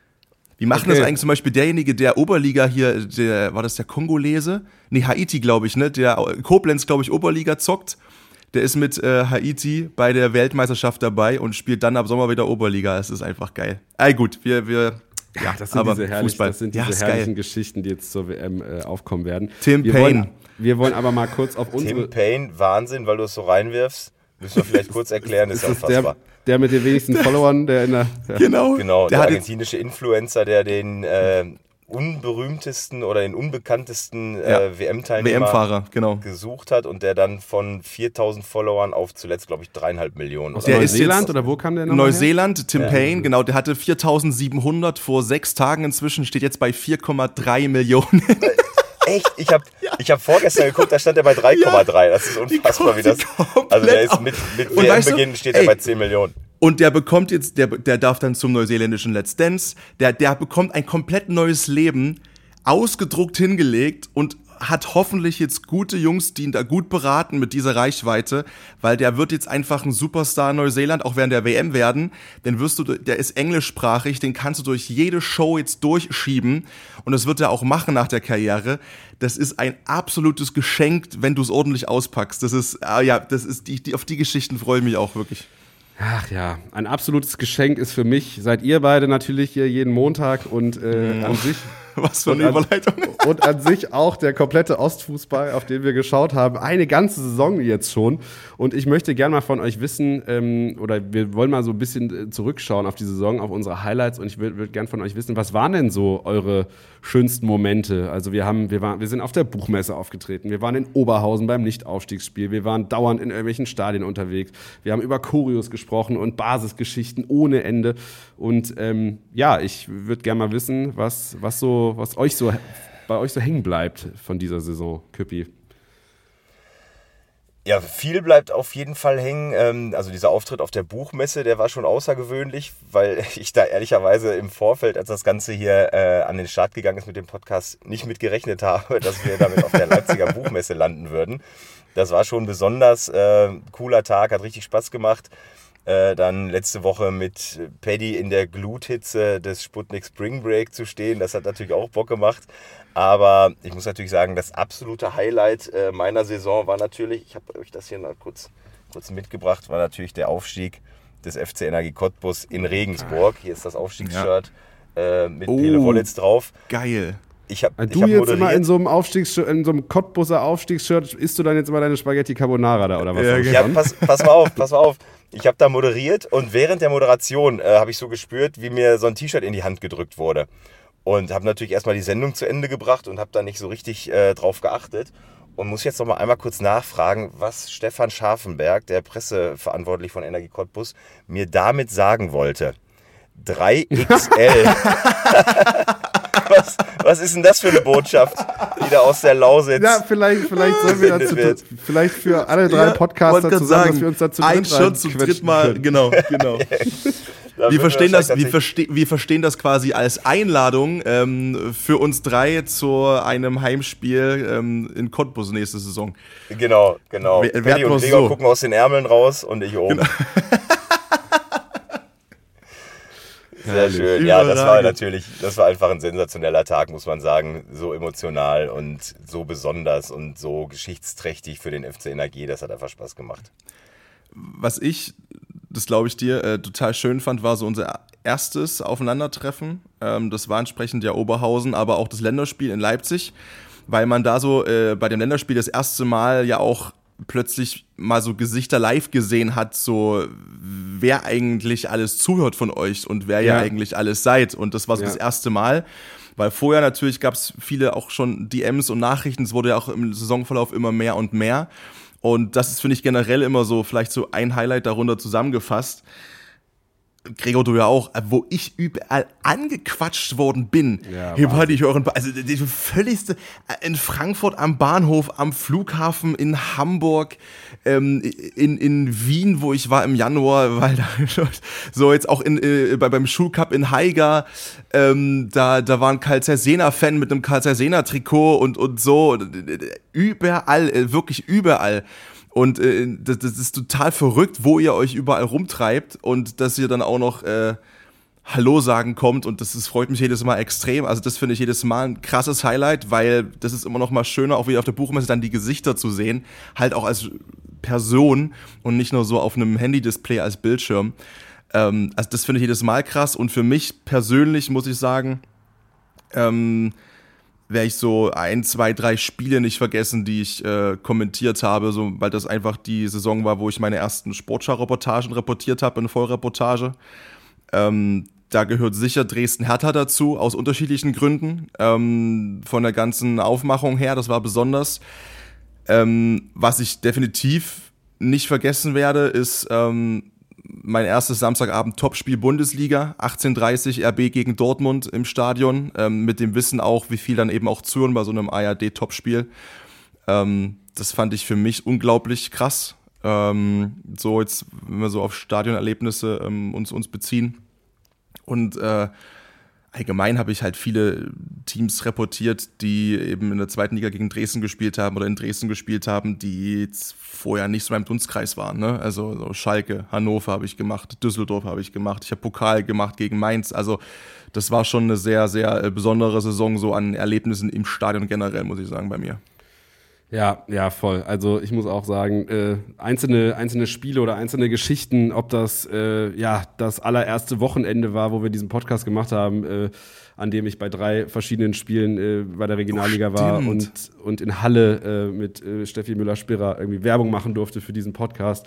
Wie machen okay. das eigentlich zum Beispiel derjenige, der Oberliga hier, der, war das der Kongolese? Nee, Haiti, glaube ich, ne? Der Koblenz, glaube ich, Oberliga zockt. Der ist mit äh, Haiti bei der Weltmeisterschaft dabei und spielt dann ab Sommer wieder Oberliga. Es ist einfach geil. Ey, gut, wir, wir ja, das sind aber diese, herrlich, Fußball. Das sind ja, diese herrlichen geil. Geschichten, die jetzt zur W M äh, aufkommen werden. Tim wir Payne. Wollen, wir wollen aber mal kurz auf unsere... Tim Payne, Wahnsinn, weil du es so reinwirfst. Müssen wir vielleicht kurz erklären, ist, ist unfassbar. Der, der mit den wenigsten Followern, der in der... Ja. Genau. Genau, der, der argentinische Influencer, der den äh, unberühmtesten oder den unbekanntesten äh, ja. W M-Teilnehmer W M-Fahrer, genau. gesucht hat und der dann von viertausend Followern auf zuletzt, glaube ich, dreieinhalb Millionen. Aus Neuseeland oder wo kam der noch? Neuseeland, Tim ja. Payne, genau, der hatte viertausendsiebenhundert vor sechs Tagen inzwischen, steht jetzt bei vier Komma drei Millionen. Echt? Ich habe ja. ich hab vorgestern geguckt, da stand er bei drei Komma drei. Ja. Das ist unfassbar, wie das. Also der ist mit, mit W M-Beginn steht er bei zehn Millionen. Und der bekommt jetzt, der, der darf dann zum neuseeländischen Let's Dance, der, der bekommt ein komplett neues Leben, ausgedruckt hingelegt und hat hoffentlich jetzt gute Jungs, die ihn da gut beraten mit dieser Reichweite, weil der wird jetzt einfach ein Superstar in Neuseeland, auch während der W M werden. Dann wirst du, der ist englischsprachig, den kannst du durch jede Show jetzt durchschieben und das wird er auch machen nach der Karriere. Das ist ein absolutes Geschenk, wenn du es ordentlich auspackst. Das ist, ah ja, das ist die, die, auf die Geschichten freue ich mich auch wirklich. Ach ja, ein absolutes Geschenk ist für mich, seid ihr beide natürlich hier jeden Montag und äh, an sich... Was für eine Überleitung. An, und an sich auch der komplette Ostfußball, auf den wir geschaut haben. Eine ganze Saison jetzt schon. Und ich möchte gerne mal von euch wissen, ähm, oder wir wollen mal so ein bisschen zurückschauen auf die Saison, auf unsere Highlights. Und ich würde würd gerne von euch wissen, was waren denn so eure schönsten Momente? Also wir haben, wir waren, wir sind auf der Buchmesse aufgetreten. Wir waren in Oberhausen beim Nichtaufstiegsspiel. Wir waren dauernd in irgendwelchen Stadien unterwegs. Wir haben über Choreos gesprochen und Basisgeschichten ohne Ende. Und ähm, ja, ich würde gerne mal wissen, was, was so, was euch so bei euch so hängen bleibt von dieser Saison, Küppi. Ja, viel bleibt auf jeden Fall hängen. Also dieser Auftritt auf der Buchmesse, der war schon außergewöhnlich, weil ich da ehrlicherweise im Vorfeld, als das Ganze hier äh, an den Start gegangen ist mit dem Podcast, nicht mit gerechnet habe, dass wir damit auf der Leipziger Buchmesse landen würden. Das war schon ein besonders äh, cooler Tag, hat richtig Spaß gemacht. Äh, dann letzte Woche mit Paddy in der Gluthitze des Sputnik Spring Break zu stehen, das hat natürlich auch Bock gemacht. Aber ich muss natürlich sagen, das absolute Highlight äh, meiner Saison war natürlich, ich habe euch das hier mal kurz, kurz mitgebracht, war natürlich der Aufstieg des F C Energie Cottbus in Regensburg. Hier ist das Aufstiegsshirt ja. äh, mit oh, Pele Wollitz drauf. Geil. Ich hab, du ich hab jetzt moderiert. immer in so einem Aufstiegsshirt, in so einem Cottbuser Aufstiegsshirt, isst du dann jetzt immer deine Spaghetti Carbonara da oder was? Ja, ja pass, pass mal auf, pass mal auf. Ich habe da moderiert und während der Moderation äh, habe ich so gespürt, wie mir so ein T-Shirt in die Hand gedrückt wurde. Und habe natürlich erstmal die Sendung zu Ende gebracht und habe da nicht so richtig äh, drauf geachtet. Und muss jetzt noch mal einmal kurz nachfragen, was Stefan Scharfenberg, der Presseverantwortliche von Energie Cottbus, mir damit sagen wollte. drei X L. was, was ist denn das für eine Botschaft, die da aus der Lausitz Ja, vielleicht, vielleicht sollen wir dazu, wird. vielleicht für alle drei Ja, Podcaster wollte zusammen, sagen, dass wir uns dazu ein Shirt zu dritt mal, genau, genau. Da Wir würden verstehen, das, wir, tatsächlich- verste wir verstehen das quasi als Einladung ähm, für uns drei zu einem Heimspiel ähm, in Cottbus nächste Saison. Genau, genau. Wer- wer Paddy hat und noch Gregor so? gucken aus den Ärmeln raus und ich oben. Genau. Sehr schön. Ja, das war Überragend. natürlich, das war einfach ein sensationeller Tag, muss man sagen. So emotional und so besonders und so geschichtsträchtig für den F C Energie. Das hat einfach Spaß gemacht. Was ich, das glaube ich dir, äh, total schön fand, war so unser erstes Aufeinandertreffen. Ähm, das war entsprechend ja Oberhausen, aber auch das Länderspiel in Leipzig, weil man da so äh, bei dem Länderspiel das erste Mal ja auch plötzlich mal so Gesichter live gesehen hat, so wer eigentlich alles zuhört von euch und wer ja, Ja. eigentlich alles seid. Und das war so Ja. das erste Mal, weil vorher natürlich gab es viele auch schon D Ms und Nachrichten, es wurde ja auch im Saisonverlauf immer mehr und mehr. Und das ist, finde ich, generell immer so, vielleicht so ein Highlight darunter zusammengefasst. Gregor, du ja auch, wo ich überall angequatscht worden bin. Ja, hier war ich euren, also die völligste, in Frankfurt am Bahnhof, am Flughafen, in Hamburg, ähm, in, in Wien, wo ich war im Januar, weil da, so jetzt auch in, äh, bei, beim Schulcup in Haiger, ähm, da, da war ein Carl Zeiss-Jena-Fan mit einem Carl Zeiss-Jena-Trikot und, und so, überall, wirklich überall. Und äh, das, das ist total verrückt, wo ihr euch überall rumtreibt und dass ihr dann auch noch äh, Hallo sagen kommt und das, das freut mich jedes Mal extrem. Also das finde ich jedes Mal ein krasses Highlight, weil das ist immer noch mal schöner, auch wieder auf der Buchmesse dann die Gesichter zu sehen, halt auch als Person und nicht nur so auf einem Handy-Display als Bildschirm. Ähm, also das finde ich jedes Mal krass und für mich persönlich muss ich sagen, ähm, werde ich so ein, zwei, drei Spiele nicht vergessen, die ich äh, kommentiert habe, so, weil das einfach die Saison war, wo ich meine ersten Sportschau-Reportagen reportiert habe, eine Vollreportage. Ähm, da gehört sicher Dresden-Hertha dazu, aus unterschiedlichen Gründen. Ähm, von der ganzen Aufmachung her, das war besonders. Ähm, was ich definitiv nicht vergessen werde, ist ähm, mein erstes Samstagabend-Topspiel Bundesliga, achtzehn Uhr dreißig R B gegen Dortmund im Stadion, ähm, mit dem Wissen auch, wie viel dann eben auch zuhören bei so einem A R D-Topspiel. Ähm, das fand ich für mich unglaublich krass. Ähm, so jetzt, wenn wir so auf Stadionerlebnisse ähm, uns, uns beziehen. Und äh, allgemein habe ich halt viele Teams reportiert, die eben in der zweiten Liga gegen Dresden gespielt haben oder in Dresden gespielt haben, die jetzt vorher nicht so in meinem Dunstkreis waren. Ne? Also so Schalke, Hannover habe ich gemacht, Düsseldorf habe ich gemacht, ich habe Pokal gemacht gegen Mainz. Also das war schon eine sehr, sehr besondere Saison so an Erlebnissen im Stadion generell, muss ich sagen, bei mir. Ja, ja, voll. Also ich muss auch sagen, äh, einzelne, einzelne Spiele oder einzelne Geschichten, ob das äh, ja das allererste Wochenende war, wo wir diesen Podcast gemacht haben, äh, an dem ich bei drei verschiedenen Spielen äh, bei der Regionalliga oh, war und, und in Halle äh, mit äh, Steffi Müller-Spirrer irgendwie Werbung machen durfte für diesen Podcast.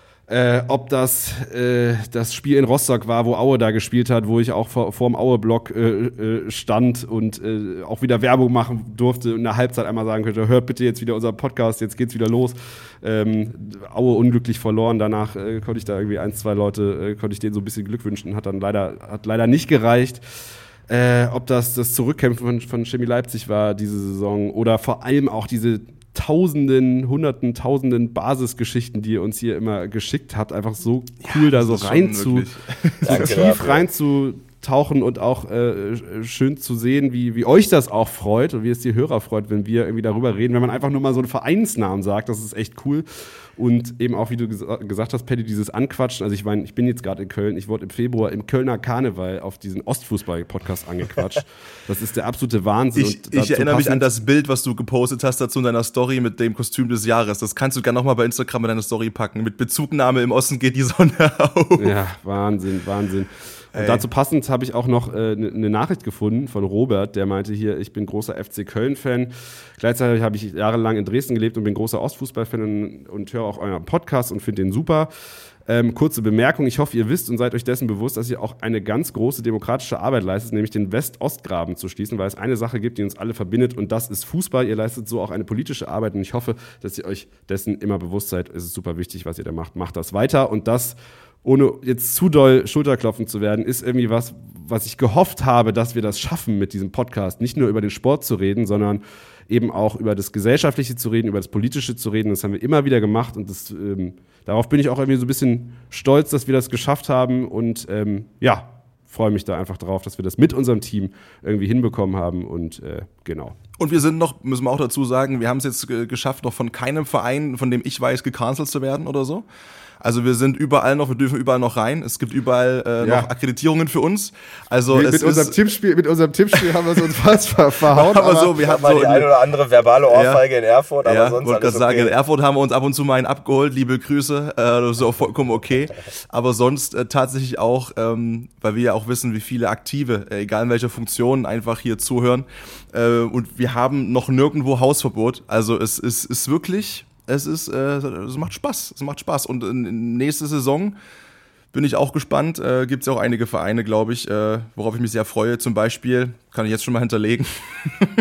Äh, ob das äh, das Spiel in Rostock war, wo Aue da gespielt hat, wo ich auch vor, vor dem Aue-Block äh, äh, stand und äh, auch wieder Werbung machen durfte und in der Halbzeit einmal sagen könnte, hört bitte jetzt wieder unseren Podcast, jetzt geht's wieder los. Ähm, Aue unglücklich verloren, danach äh, konnte ich da irgendwie ein, zwei Leute, äh, konnte ich denen so ein bisschen Glück wünschen, hat dann leider, hat leider nicht gereicht. Äh, ob das das Zurückkämpfen von, von Chemie Leipzig war diese Saison oder vor allem auch diese Tausenden, Hunderten, Tausenden Basisgeschichten, die ihr uns hier immer geschickt habt, einfach so cool, ja, da so rein zu, so tief reinzutauchen und auch äh, schön zu sehen, wie, wie euch das auch freut und wie es die Hörer freut, wenn wir irgendwie darüber reden, wenn man einfach nur mal so einen Vereinsnamen sagt, das ist echt cool. Und eben auch, wie du ges- gesagt hast, Paddy, dieses Anquatschen. Also ich meine, ich bin jetzt gerade in Köln. Ich wurde im Februar im Kölner Karneval auf diesen Ostfußball-Podcast angequatscht. Das ist der absolute Wahnsinn. Ich, und ich erinnere mich an das Bild, was du gepostet hast dazu in deiner Story mit dem Kostüm des Jahres. Das kannst du gerne nochmal bei Instagram in deine Story packen. Mit Bezugnahme im Osten geht die Sonne auf. Ja, Wahnsinn, Wahnsinn. Und dazu passend habe ich auch noch eine äh, ne Nachricht gefunden von Robert, der meinte hier, ich bin großer F C Köln-Fan. Gleichzeitig habe ich jahrelang in Dresden gelebt und bin großer Ostfußball-Fan und, und höre auch euren Podcast und finde den super. Ähm, kurze Bemerkung, ich hoffe, ihr wisst und seid euch dessen bewusst, dass ihr auch eine ganz große demokratische Arbeit leistet, nämlich den West-Ost-Graben zu schließen, weil es eine Sache gibt, die uns alle verbindet und das ist Fußball. Ihr leistet so auch eine politische Arbeit und ich hoffe, dass ihr euch dessen immer bewusst seid. Es ist super wichtig, was ihr da macht. Macht das weiter und das, ohne jetzt zu doll Schulterklopfen zu werden, ist irgendwie was, was ich gehofft habe, dass wir das schaffen mit diesem Podcast. Nicht nur über den Sport zu reden, sondern eben auch über das Gesellschaftliche zu reden, über das Politische zu reden. Das haben wir immer wieder gemacht und das, ähm, darauf bin ich auch irgendwie so ein bisschen stolz, dass wir das geschafft haben und ähm, ja, freue mich da einfach drauf, dass wir das mit unserem Team irgendwie hinbekommen haben und äh, genau. Und wir sind noch, müssen wir auch dazu sagen, wir haben es jetzt g- geschafft, noch von keinem Verein, von dem ich weiß, gecancelt zu werden oder so. Also wir sind überall noch, wir dürfen überall noch rein. Es gibt überall äh, ja. noch Akkreditierungen für uns. Also mit, es mit, ist, unserem Tippspiel, mit unserem Tippspiel haben wir es uns fast ver- verhauen. aber so, wir hatten mal so die eine oder andere verbale Ohrfeige ja, in Erfurt, aber ja, sonst wollte alles gerade sagen, okay. in Erfurt haben wir uns ab und zu mal einen abgeholt, liebe Grüße, äh, das ist auch vollkommen okay. Aber sonst äh, tatsächlich auch, ähm, weil wir ja auch wissen, wie viele Aktive, äh, egal in welcher Funktion, einfach hier zuhören. Äh, und wir haben noch nirgendwo Hausverbot. Also es ist, ist wirklich... Es ist, äh, es macht Spaß, es macht Spaß. Und in nächste Saison bin ich auch gespannt. Äh, gibt es ja auch einige Vereine, glaube ich, äh, worauf ich mich sehr freue. Zum Beispiel, kann ich jetzt schon mal hinterlegen,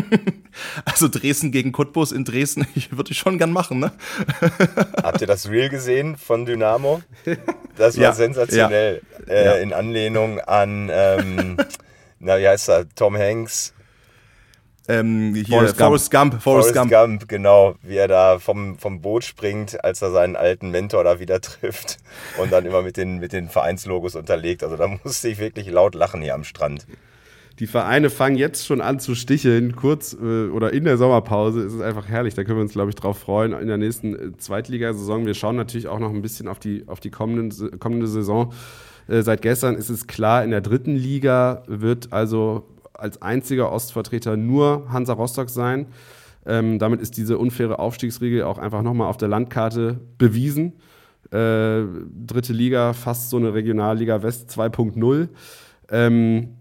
Also Dresden gegen Cottbus in Dresden, ich würde ich schon gern machen, ne? Habt ihr das Reel gesehen von Dynamo? Das war ja, sensationell. Ja. Äh, ja. In Anlehnung an, ähm, na wie heißt er, Tom Hanks? Ähm, hier, Forrest Gump. Forrest Gump. Forrest, Forrest Gump. Gump, genau, wie er da vom, vom Boot springt, als er seinen alten Mentor da wieder trifft und dann immer mit den, mit den Vereinslogos unterlegt. Also da musste ich wirklich laut lachen hier am Strand. Die Vereine fangen jetzt schon an zu sticheln, kurz äh, oder in der Sommerpause. Es ist einfach herrlich, da können wir uns, glaube ich, drauf freuen in der nächsten äh, Zweitligasaison. Wir schauen natürlich auch noch ein bisschen auf die, auf die kommenden, kommende Saison. Äh, seit gestern ist es klar, in der dritten Liga wird also als einziger Ostvertreter nur Hansa Rostock sein. Ähm, damit ist diese unfaire Aufstiegsregel auch einfach nochmal auf der Landkarte bewiesen. Äh, dritte Liga, fast so eine Regionalliga West zwei Punkt null. Ähm,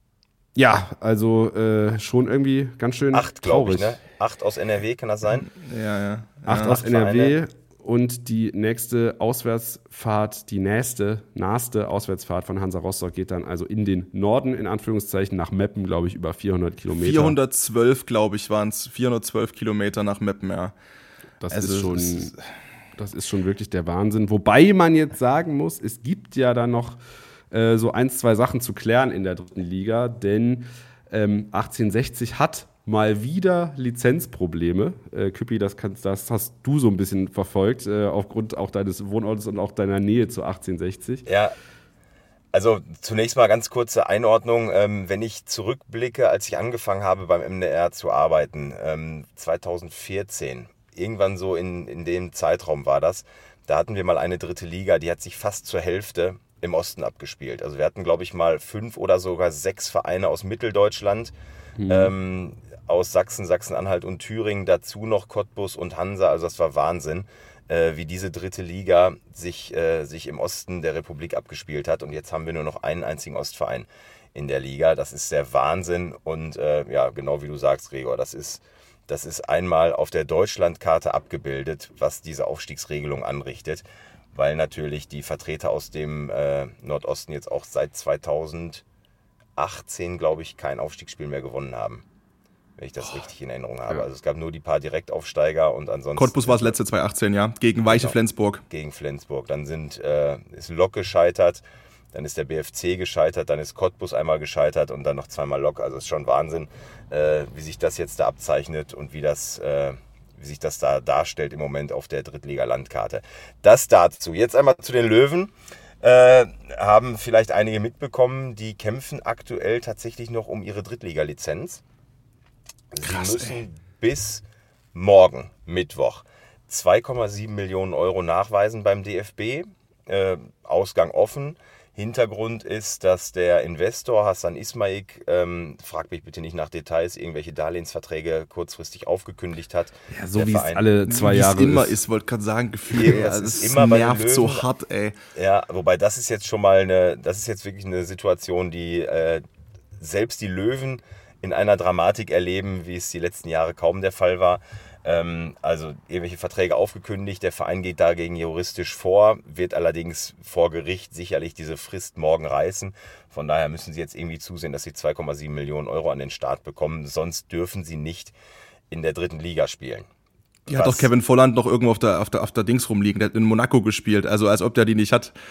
ja, also äh, schon irgendwie ganz schön Acht, glaube traurig. ich, ne? Acht aus N R W, kann das sein? Ja, ja. Acht ja. aus N R W Vereine. und die nächste Auswärtsfahrt, die nächste, naheste Auswärtsfahrt von Hansa Rostock geht dann also in den Norden, in Anführungszeichen, nach Meppen, glaube ich, über vierhundert Kilometer. vierhundertzwölf, glaube ich, waren es. vierhundertzwölf Kilometer nach Meppen, ja. Das Also, ist schon, es- das ist schon wirklich der Wahnsinn. Wobei man jetzt sagen muss, es gibt ja dann noch äh, so ein, zwei Sachen zu klären in der dritten Liga, denn ähm, achtzehnhundertsechzig hat mal wieder Lizenzprobleme. Äh, Küppi, das, kannst, das hast du so ein bisschen verfolgt, äh, aufgrund auch deines Wohnortes und auch deiner Nähe zu achtzehnhundertsechzig. Ja, also zunächst mal ganz kurze Einordnung. Ähm, wenn ich zurückblicke, als ich angefangen habe beim M D R zu arbeiten, ähm, zweitausendvierzehn, irgendwann so in, in dem Zeitraum war das, da hatten wir mal eine dritte Liga, die hat sich fast zur Hälfte im Osten abgespielt. Also wir hatten, glaube ich, mal fünf oder sogar sechs Vereine aus Mitteldeutschland, mhm. ähm, aus Sachsen, Sachsen-Anhalt und Thüringen, dazu noch Cottbus und Hansa. Also das war Wahnsinn, äh, wie diese dritte Liga sich, äh, sich im Osten der Republik abgespielt hat. Und jetzt haben wir nur noch einen einzigen Ostverein in der Liga. Das ist der Wahnsinn. Und äh, ja, genau wie du sagst, Gregor, das ist, das ist einmal auf der Deutschlandkarte abgebildet, was diese Aufstiegsregelung anrichtet. Weil natürlich die Vertreter aus dem äh, Nordosten jetzt auch seit zweitausendachtzehn, glaube ich, kein Aufstiegsspiel mehr gewonnen haben. Wenn ich das oh. richtig in Erinnerung habe. Ja. Also es gab nur die paar Direktaufsteiger und ansonsten... Cottbus war das letzte zweitausendachtzehn, ja. Gegen Weiche genau, Flensburg. Gegen Flensburg. Dann sind, äh, ist Lok gescheitert, dann ist der B F C gescheitert, dann ist Cottbus einmal gescheitert und dann noch zweimal Lok. Also es ist schon Wahnsinn, äh, wie sich das jetzt da abzeichnet und wie das... Äh, wie sich das da darstellt im Moment auf der Drittliga-Landkarte. Das dazu. Jetzt einmal zu den Löwen. Äh, haben vielleicht einige mitbekommen, die kämpfen aktuell tatsächlich noch um ihre Drittliga-Lizenz. Sie Krass, müssen ey. bis morgen, Mittwoch, zwei Komma sieben Millionen Euro nachweisen beim D F B. Äh, Ausgang offen. Hintergrund ist, dass der Investor Hassan Ismaik, ähm, frag mich bitte nicht nach Details, irgendwelche Darlehensverträge kurzfristig aufgekündigt hat. Ja, so Der wie Verein, es alle zwei Wie Jahre es immer ist. ist, wollte gerade sagen, Gefühl, Eben, ey, das das, ist das immer bei den nervt so Löwen. hart, ey. Ja, wobei das ist jetzt schon mal eine, das ist jetzt wirklich eine Situation, die äh, selbst die Löwen in einer Dramatik erleben, wie es die letzten Jahre kaum der Fall war. Ähm, also irgendwelche Verträge aufgekündigt, der Verein geht dagegen juristisch vor, wird allerdings vor Gericht sicherlich diese Frist morgen reißen. Von daher müssen sie jetzt irgendwie zusehen, dass sie zwei Komma sieben Millionen Euro an den Start bekommen, sonst dürfen sie nicht in der dritten Liga spielen. Die hat doch Kevin Volland noch irgendwo auf der, auf der, auf der Dings rumliegen, der hat in Monaco gespielt, also als ob der die nicht hat.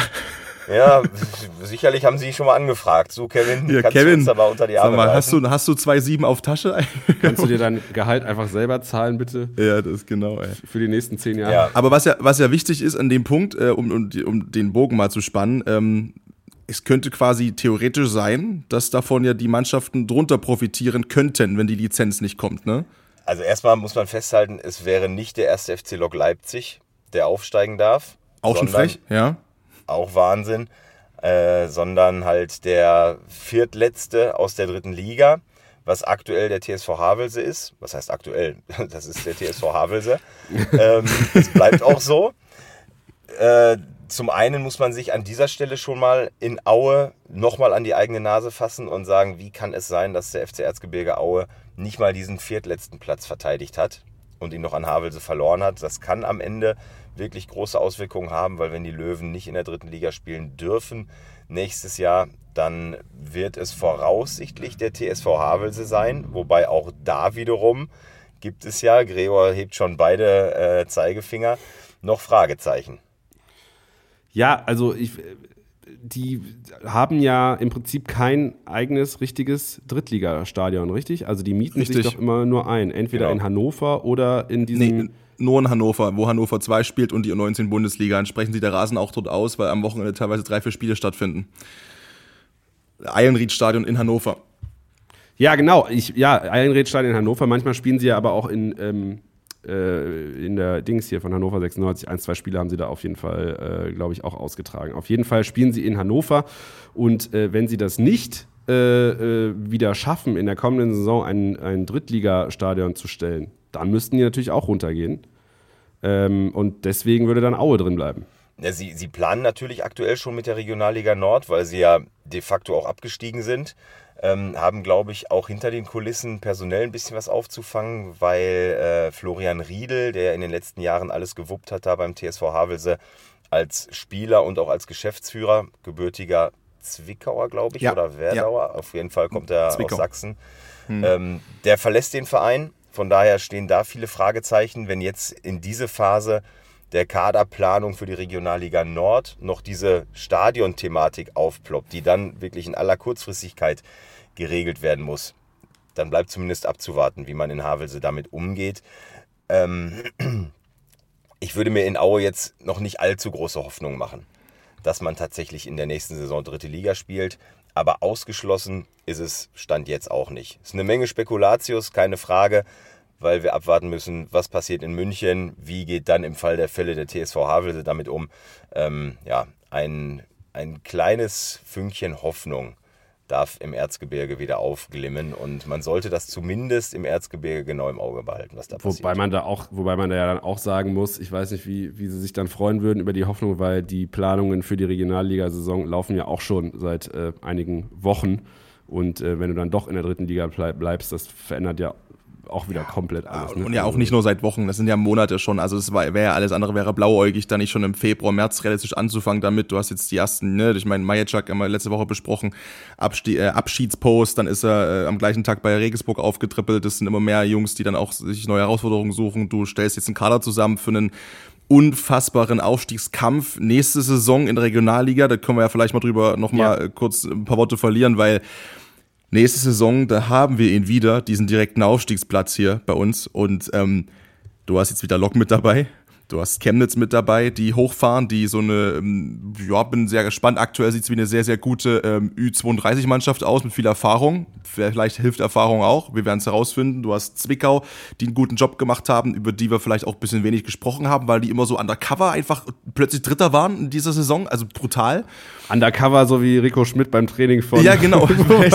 Ja, sicherlich haben sie schon mal angefragt. So, Kevin, Ja, kannst Kevin, du uns aber unter die Arme sag mal, hast greifen? du, hast du zwei Komma sieben auf Tasche? Kannst du dir dein Gehalt einfach selber zahlen, bitte? Ja, das ist genau, ey. Für die nächsten zehn Jahre. Ja. Aber was ja, was ja wichtig ist an dem Punkt, äh, um, um, die- um den Bogen mal zu spannen, ähm, es könnte quasi theoretisch sein, dass davon ja die Mannschaften drunter profitieren könnten, wenn die Lizenz nicht kommt, ne? Also erstmal muss man festhalten, es wäre nicht der erste F C Lok Leipzig, der aufsteigen darf. Auch schon sondern- frech, ja. Auch Wahnsinn. Äh, sondern halt der viertletzte aus der dritten Liga, was aktuell der T S V Havelse ist. Was heißt aktuell? Das ist der T S V Havelse. ähm, das bleibt auch so. Äh, zum einen muss man sich an dieser Stelle schon mal in Aue nochmal an die eigene Nase fassen und sagen, wie kann es sein, dass der F C Erzgebirge Aue nicht mal diesen viertletzten Platz verteidigt hat und ihn noch an Havelse verloren hat. Das kann am Ende wirklich große Auswirkungen haben, weil wenn die Löwen nicht in der dritten Liga spielen dürfen nächstes Jahr, dann wird es voraussichtlich der T S V Havelse sein, wobei auch da wiederum gibt es ja, Gregor hebt schon beide äh, Zeigefinger, noch Fragezeichen. Ja, also ich, die haben ja im Prinzip kein eigenes, richtiges Drittligastadion, richtig? Also die mieten Richtig. sich doch immer nur ein, entweder Genau. in Hannover oder in diesem... Nee, nur in Hannover, wo Hannover zwei spielt und die U neunzehn Bundesliga. Entsprechend sieht der Rasen auch dort aus, weil am Wochenende teilweise drei, vier Spiele stattfinden. Eilenried-Stadion in Hannover. Ja, genau. Ich, ja, Eilenried-Stadion in Hannover. Manchmal spielen sie ja aber auch in, ähm, äh, in der Dings hier von Hannover sechsundneunzig. Ein, zwei Spiele haben sie da auf jeden Fall, äh, glaube ich, auch ausgetragen. Auf jeden Fall spielen sie in Hannover. Und äh, wenn sie das nicht äh, äh, wieder schaffen, in der kommenden Saison ein, ein Drittligastadion zu stellen, dann müssten die natürlich auch runtergehen. Ähm, und deswegen würde dann Aue drin bleiben. Ja, sie, sie planen natürlich aktuell schon mit der Regionalliga Nord, weil sie ja de facto auch abgestiegen sind. Ähm, haben, glaube ich, auch hinter den Kulissen personell ein bisschen was aufzufangen, weil äh, Florian Riedel, der in den letzten Jahren alles gewuppt hat da beim T S V Havelse, als Spieler und auch als Geschäftsführer, gebürtiger Zwickauer, glaube ich, Ja, oder Werdauer, ja. Auf jeden Fall kommt er Zwickau. aus Sachsen. Hm. Ähm, der verlässt den Verein, von daher stehen da viele Fragezeichen, wenn jetzt in diese Phase der Kaderplanung für die Regionalliga Nord noch diese Stadionthematik aufploppt, die dann wirklich in aller Kurzfristigkeit geregelt werden muss. Dann bleibt zumindest abzuwarten, wie man in Havelse damit umgeht. Ähm, ich würde mir in Aue jetzt noch nicht allzu große Hoffnung machen, dass man tatsächlich in der nächsten Saison dritte Liga spielt. Aber ausgeschlossen ist es Stand jetzt auch nicht. Es ist eine Menge Spekulatius, keine Frage, weil wir abwarten müssen, was passiert in München, wie geht dann im Fall der Fälle der T S V Havelse damit um. Ähm, ja, ein, ein kleines Fünkchen Hoffnung darf im Erzgebirge wieder aufglimmen und man sollte das zumindest im Erzgebirge genau im Auge behalten, was da passiert. Wobei man da auch, wobei man da ja dann auch sagen muss, ich weiß nicht, wie, wie sie sich dann freuen würden über die Hoffnung, weil die Planungen für die Regionalliga-Saison laufen ja auch schon seit äh, einigen Wochen und äh, wenn du dann doch in der dritten Liga bleib, bleibst, das verändert ja auch wieder komplett alles. Ne? Und ja auch nicht nur seit Wochen, das sind ja Monate schon. Also es wäre ja alles andere wäre blauäugig, da nicht schon im Februar, März realistisch anzufangen damit. Du hast jetzt die ersten, ne, ich meine, Majacek haben wir letzte Woche besprochen, Abstie- äh, Abschiedspost, dann ist er äh, am gleichen Tag bei Regensburg aufgetrippelt. Das sind immer mehr Jungs, die dann auch sich neue Herausforderungen suchen. Du stellst jetzt einen Kader zusammen für einen unfassbaren Aufstiegskampf nächste Saison in der Regionalliga. Da können wir ja vielleicht mal drüber nochmal ja. kurz ein paar Worte verlieren, weil nächste Saison, da haben wir ihn wieder, diesen direkten Aufstiegsplatz hier bei uns. Und ähm, du hast jetzt wieder Lok mit dabei. Du hast Chemnitz mit dabei, die hochfahren, die so eine, ähm, ja, bin sehr gespannt. Aktuell sieht es wie eine sehr, sehr gute ähm, Ü zweiunddreißig-Mannschaft aus mit viel Erfahrung. Vielleicht hilft Erfahrung auch. Wir werden es herausfinden. Du hast Zwickau, die einen guten Job gemacht haben, über die wir vielleicht auch ein bisschen wenig gesprochen haben, weil die immer so undercover einfach plötzlich Dritter waren in dieser Saison. Also brutal. Undercover, so wie Rico Schmidt beim Training von... Ja, genau.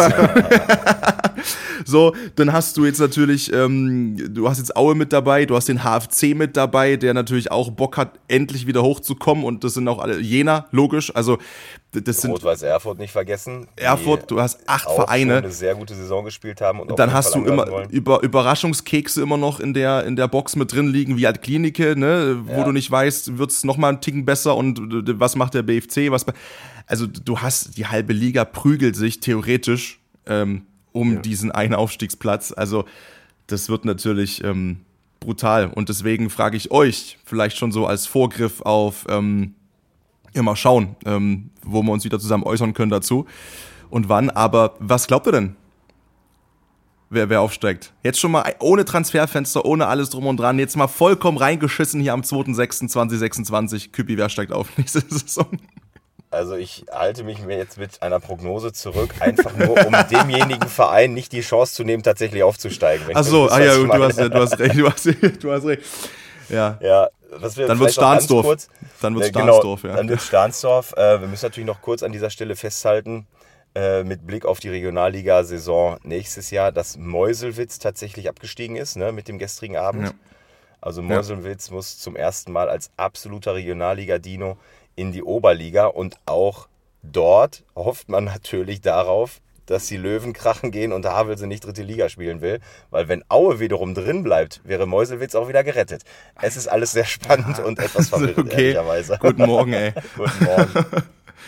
So, dann hast du jetzt natürlich, ähm, du hast jetzt Aue mit dabei, du hast den H F C mit dabei, der natürlich auch Bock hat, endlich wieder hochzukommen und das sind auch alle Jena, logisch, also das sind... Rot-Weiß Erfurt nicht vergessen. Erfurt, du hast acht auch Vereine. Schon eine sehr gute Saison gespielt haben. Und dann hast du immer über, Überraschungskekse immer noch in der, in der Box mit drin liegen, wie halt Klinike, ne, wo ja. du nicht weißt, wird es nochmal einen Ticken besser und was macht der B F C, was... Also du hast, die halbe Liga prügelt sich theoretisch ähm, um ja. diesen einen Aufstiegsplatz. Also das wird natürlich ähm, brutal. Und deswegen frage ich euch, vielleicht schon so als Vorgriff auf, ähm, ja, mal schauen, ähm, wo wir uns wieder zusammen äußern können dazu und wann. Aber was glaubt ihr denn, wer, wer aufsteigt? Jetzt schon mal ohne Transferfenster, ohne alles drum und dran. Jetzt mal vollkommen reingeschissen hier am zweiter sechster zweitausendsechsundzwanzig. Küppi, wer steigt auf nächste Saison? Also ich halte mich mir jetzt mit einer Prognose zurück, einfach nur um demjenigen Verein nicht die Chance zu nehmen, tatsächlich aufzusteigen. Ach so, ah ja, du hast, du hast recht, du hast, du hast recht. Ja, ja was wir dann wird Stahnsdorf. Kurz, dann wird genau, Stahnsdorf, ja. Dann wird Stahnsdorf. Äh, wir müssen natürlich noch kurz an dieser Stelle festhalten, äh, mit Blick auf die Regionalliga-Saison nächstes Jahr, dass Meuselwitz tatsächlich abgestiegen ist, ne, mit dem gestrigen Abend. Ja. Also Meuselwitz ja. muss zum ersten Mal als absoluter Regionalliga-Dino in die Oberliga und auch dort hofft man natürlich darauf, dass die Löwen krachen gehen und Havelse nicht dritte Liga spielen will, weil wenn Aue wiederum drin bleibt, wäre Meuselwitz auch wieder gerettet. Es ist alles sehr spannend und etwas verwirrend, okay. ehrlicherweise. Guten Morgen, ey. Guten Morgen.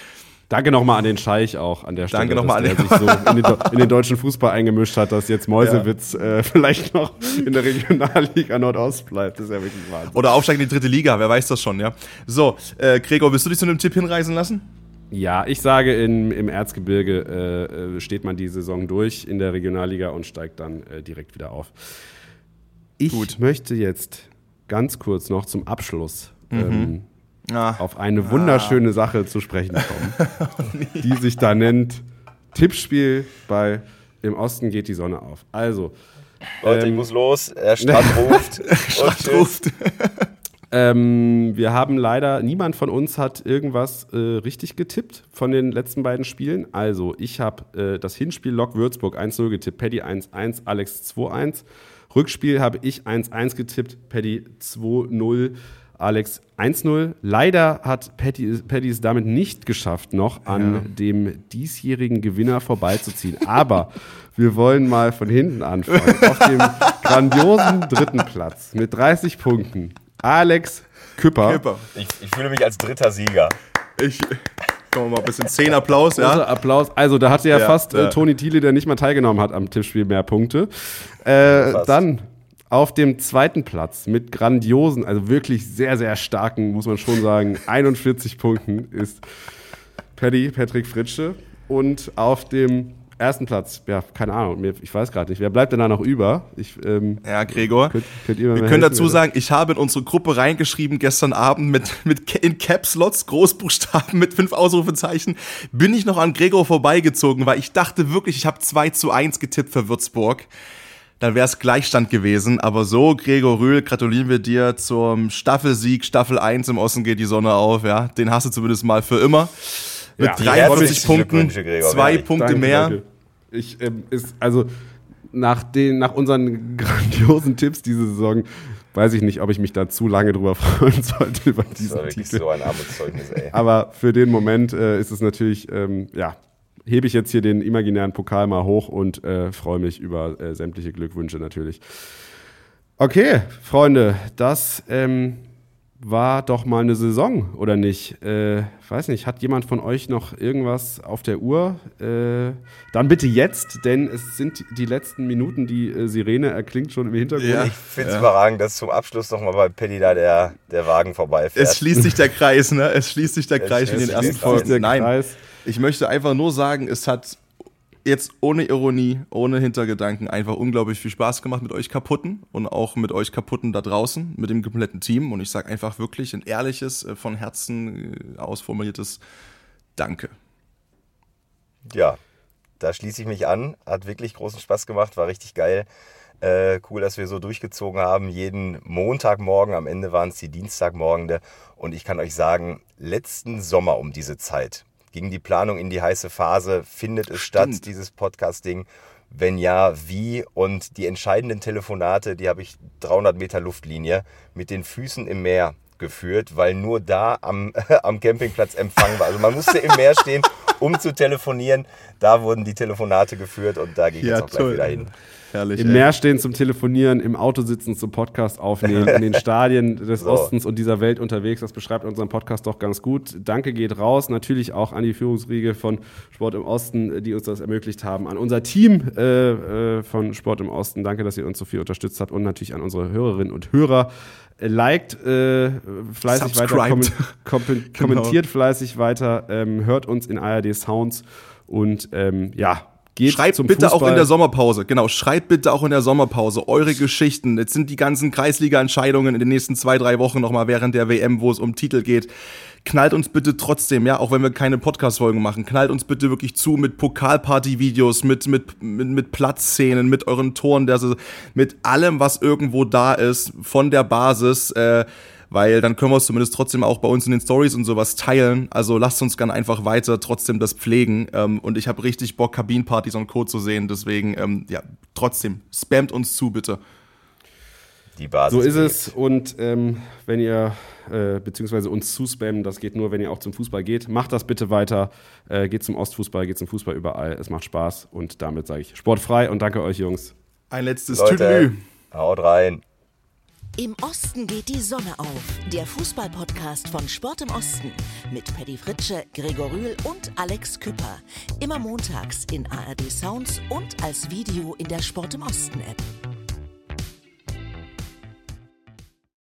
Danke nochmal an den Scheich auch an der Stelle, Danke noch mal dass an der sich so in den, in den deutschen Fußball eingemischt hat, dass jetzt Mäusewitz ja. äh, vielleicht noch in der Regionalliga Nordost bleibt. Das ist ja wirklich Wahnsinn. Oder aufsteigen in die dritte Liga, wer weiß das schon, ja. So, äh, Gregor, willst du dich zu einem Tipp hinreisen lassen? Ja, ich sage, in, im Erzgebirge äh, steht man die Saison durch in der Regionalliga und steigt dann äh, direkt wieder auf. Ich Gut. möchte jetzt ganz kurz noch zum Abschluss mhm. ähm, ah. auf eine wunderschöne ah. Sache zu sprechen kommen, oh, die sich da nennt Tippspiel bei Im Osten geht die Sonne auf. Also, Leute, ähm, ich muss los, der Strand ruft. Strand ruft. Ähm, wir haben leider, niemand von uns hat irgendwas äh, richtig getippt von den letzten beiden Spielen. Also ich habe äh, das Hinspiel Lok Würzburg eins null getippt, Paddy eins eins, Alex zwei eins. Rückspiel habe ich eins eins getippt, Paddy zwei null, Alex eins null. Leider hat Paddy, Paddy es damit nicht geschafft, noch an ja. dem diesjährigen Gewinner vorbeizuziehen. Aber wir wollen mal von hinten anfangen. Auf dem grandiosen dritten Platz mit dreißig Punkten. Alex Küpper. Küpper. Ich, ich fühle mich als dritter Sieger. Ich, komm mal, ein bisschen Zehn-Applaus, ja. Applaus. Also, da hatte ja, ja fast ja. Äh, Toni Thiele, der nicht mal teilgenommen hat am Tippspiel, mehr Punkte. Äh, dann auf dem zweiten Platz mit grandiosen, also wirklich sehr, sehr starken, muss man schon sagen, einundvierzig Punkten ist Paddy, Patrick Fritsche. Und auf dem ersten Platz, ja, keine Ahnung, ich weiß gerade nicht, wer bleibt denn da noch über? Ich, ähm, ja, Gregor, könnt, könnt ihr mir wir können helfen, dazu oder? sagen, ich habe in unsere Gruppe reingeschrieben gestern Abend mit, mit in Caps-Lots, Großbuchstaben mit fünf Ausrufezeichen, bin ich noch an Gregor vorbeigezogen, weil ich dachte wirklich, ich habe zwei zu eins getippt für Würzburg. Dann wäre es Gleichstand gewesen, aber so, Gregor Rühl, gratulieren wir dir zum Staffelsieg, Staffel eins Im Osten geht die Sonne auf, ja, den hast du zumindest mal für immer. Mit ja, dreiundvierzig Punkten, zwei ehrlich. Punkte danke, mehr. Danke. Ich, ähm, ist, also nach, den, nach unseren grandiosen Tipps diese Saison weiß ich nicht, ob ich mich da zu lange drüber freuen sollte über diesen das war wirklich Titel. So ein Armutszeugnis, ey. Aber für den Moment äh, ist es natürlich, ähm, ja, hebe ich jetzt hier den imaginären Pokal mal hoch und äh, freue mich über äh, sämtliche Glückwünsche natürlich. Okay, Freunde, das ähm, war doch mal eine Saison, oder nicht? Äh, weiß nicht, hat jemand von euch noch irgendwas auf der Uhr? Äh, dann bitte jetzt, denn es sind die letzten Minuten, die äh, Sirene erklingt schon im Hintergrund. Ja, ich finde es ja. überragend, dass zum Abschluss nochmal bei Paddy da der, der Wagen vorbeifährt. Es schließt sich der Kreis, ne? Es schließt sich der es Kreis in den ersten Folgen. Nein, Kreis. Ich möchte einfach nur sagen, es hat jetzt ohne Ironie, ohne Hintergedanken einfach unglaublich viel Spaß gemacht mit euch Kaputten und auch mit euch Kaputten da draußen, mit dem kompletten Team. Und ich sage einfach wirklich ein ehrliches, von Herzen ausformuliertes Danke. Ja, da schließe ich mich an. Hat wirklich großen Spaß gemacht, war richtig geil. Äh, cool, dass wir so durchgezogen haben. Jeden Montagmorgen, am Ende waren es die Dienstagmorgende. Und ich kann euch sagen, letzten Sommer um diese Zeit ging die Planung in die heiße Phase. Findet es Stimmt. statt, dieses Podcasting? Wenn ja, wie? Und die entscheidenden Telefonate, die habe ich dreihundert Meter Luftlinie mit den Füßen im Meer geführt, weil nur da am, äh, am Campingplatz Empfang war. Also man musste im Meer stehen, um zu telefonieren. Da wurden die Telefonate geführt und da ging ich ja, jetzt auch toll. gleich wieder hin. Herrlich, Im ey. Meer stehen zum Telefonieren, im Auto sitzen zum Podcast aufnehmen, in den Stadien des so. Ostens und dieser Welt unterwegs. Das beschreibt unseren Podcast doch ganz gut. Danke geht raus, natürlich auch an die Führungsriege von Sport im Osten, die uns das ermöglicht haben. An unser Team äh, äh, von Sport im Osten. Danke, dass ihr uns so viel unterstützt habt und natürlich an unsere Hörerinnen und Hörer. Liked äh, fleißig Subscribed. weiter, kom- kom- genau. kommentiert fleißig weiter, ähm, hört uns in A R D Sounds und ähm, ja, geht Schreibt zum bitte Fußball. auch in der Sommerpause, genau, schreibt bitte auch in der Sommerpause eure Geschichten. Jetzt sind die ganzen Kreisliga-Entscheidungen in den nächsten zwei, drei Wochen nochmal während der W M, wo es um Titel geht. Knallt uns bitte trotzdem, ja, auch wenn wir keine Podcast-Folgen machen, knallt uns bitte wirklich zu mit Pokalparty-Videos, mit, mit, mit, mit Platzszenen, mit euren Toren, der, mit allem, was irgendwo da ist, von der Basis, äh, weil dann können wir es zumindest trotzdem auch bei uns in den Stories und sowas teilen. Also lasst uns gerne einfach weiter trotzdem das pflegen. Ähm, und ich habe richtig Bock, Kabinenpartys und Co. zu sehen. Deswegen, ähm, ja, trotzdem, spammt uns zu, bitte. Die Basis so ist es. Und ähm, wenn ihr, äh, beziehungsweise uns zuspammen, das geht nur, wenn ihr auch zum Fußball geht. Macht das bitte weiter. Äh, geht zum Ostfußball, geht zum Fußball überall. Es macht Spaß. Und damit sage ich sportfrei und danke euch, Jungs. Ein letztes Leute, Tüdelü. Haut rein. Im Osten geht die Sonne auf. Der Fußball-Podcast von Sport im Osten mit Paddy Fritsche, Gregor Rühl und Alex Küpper. Immer montags in A R D Sounds und als Video in der Sport im Osten App.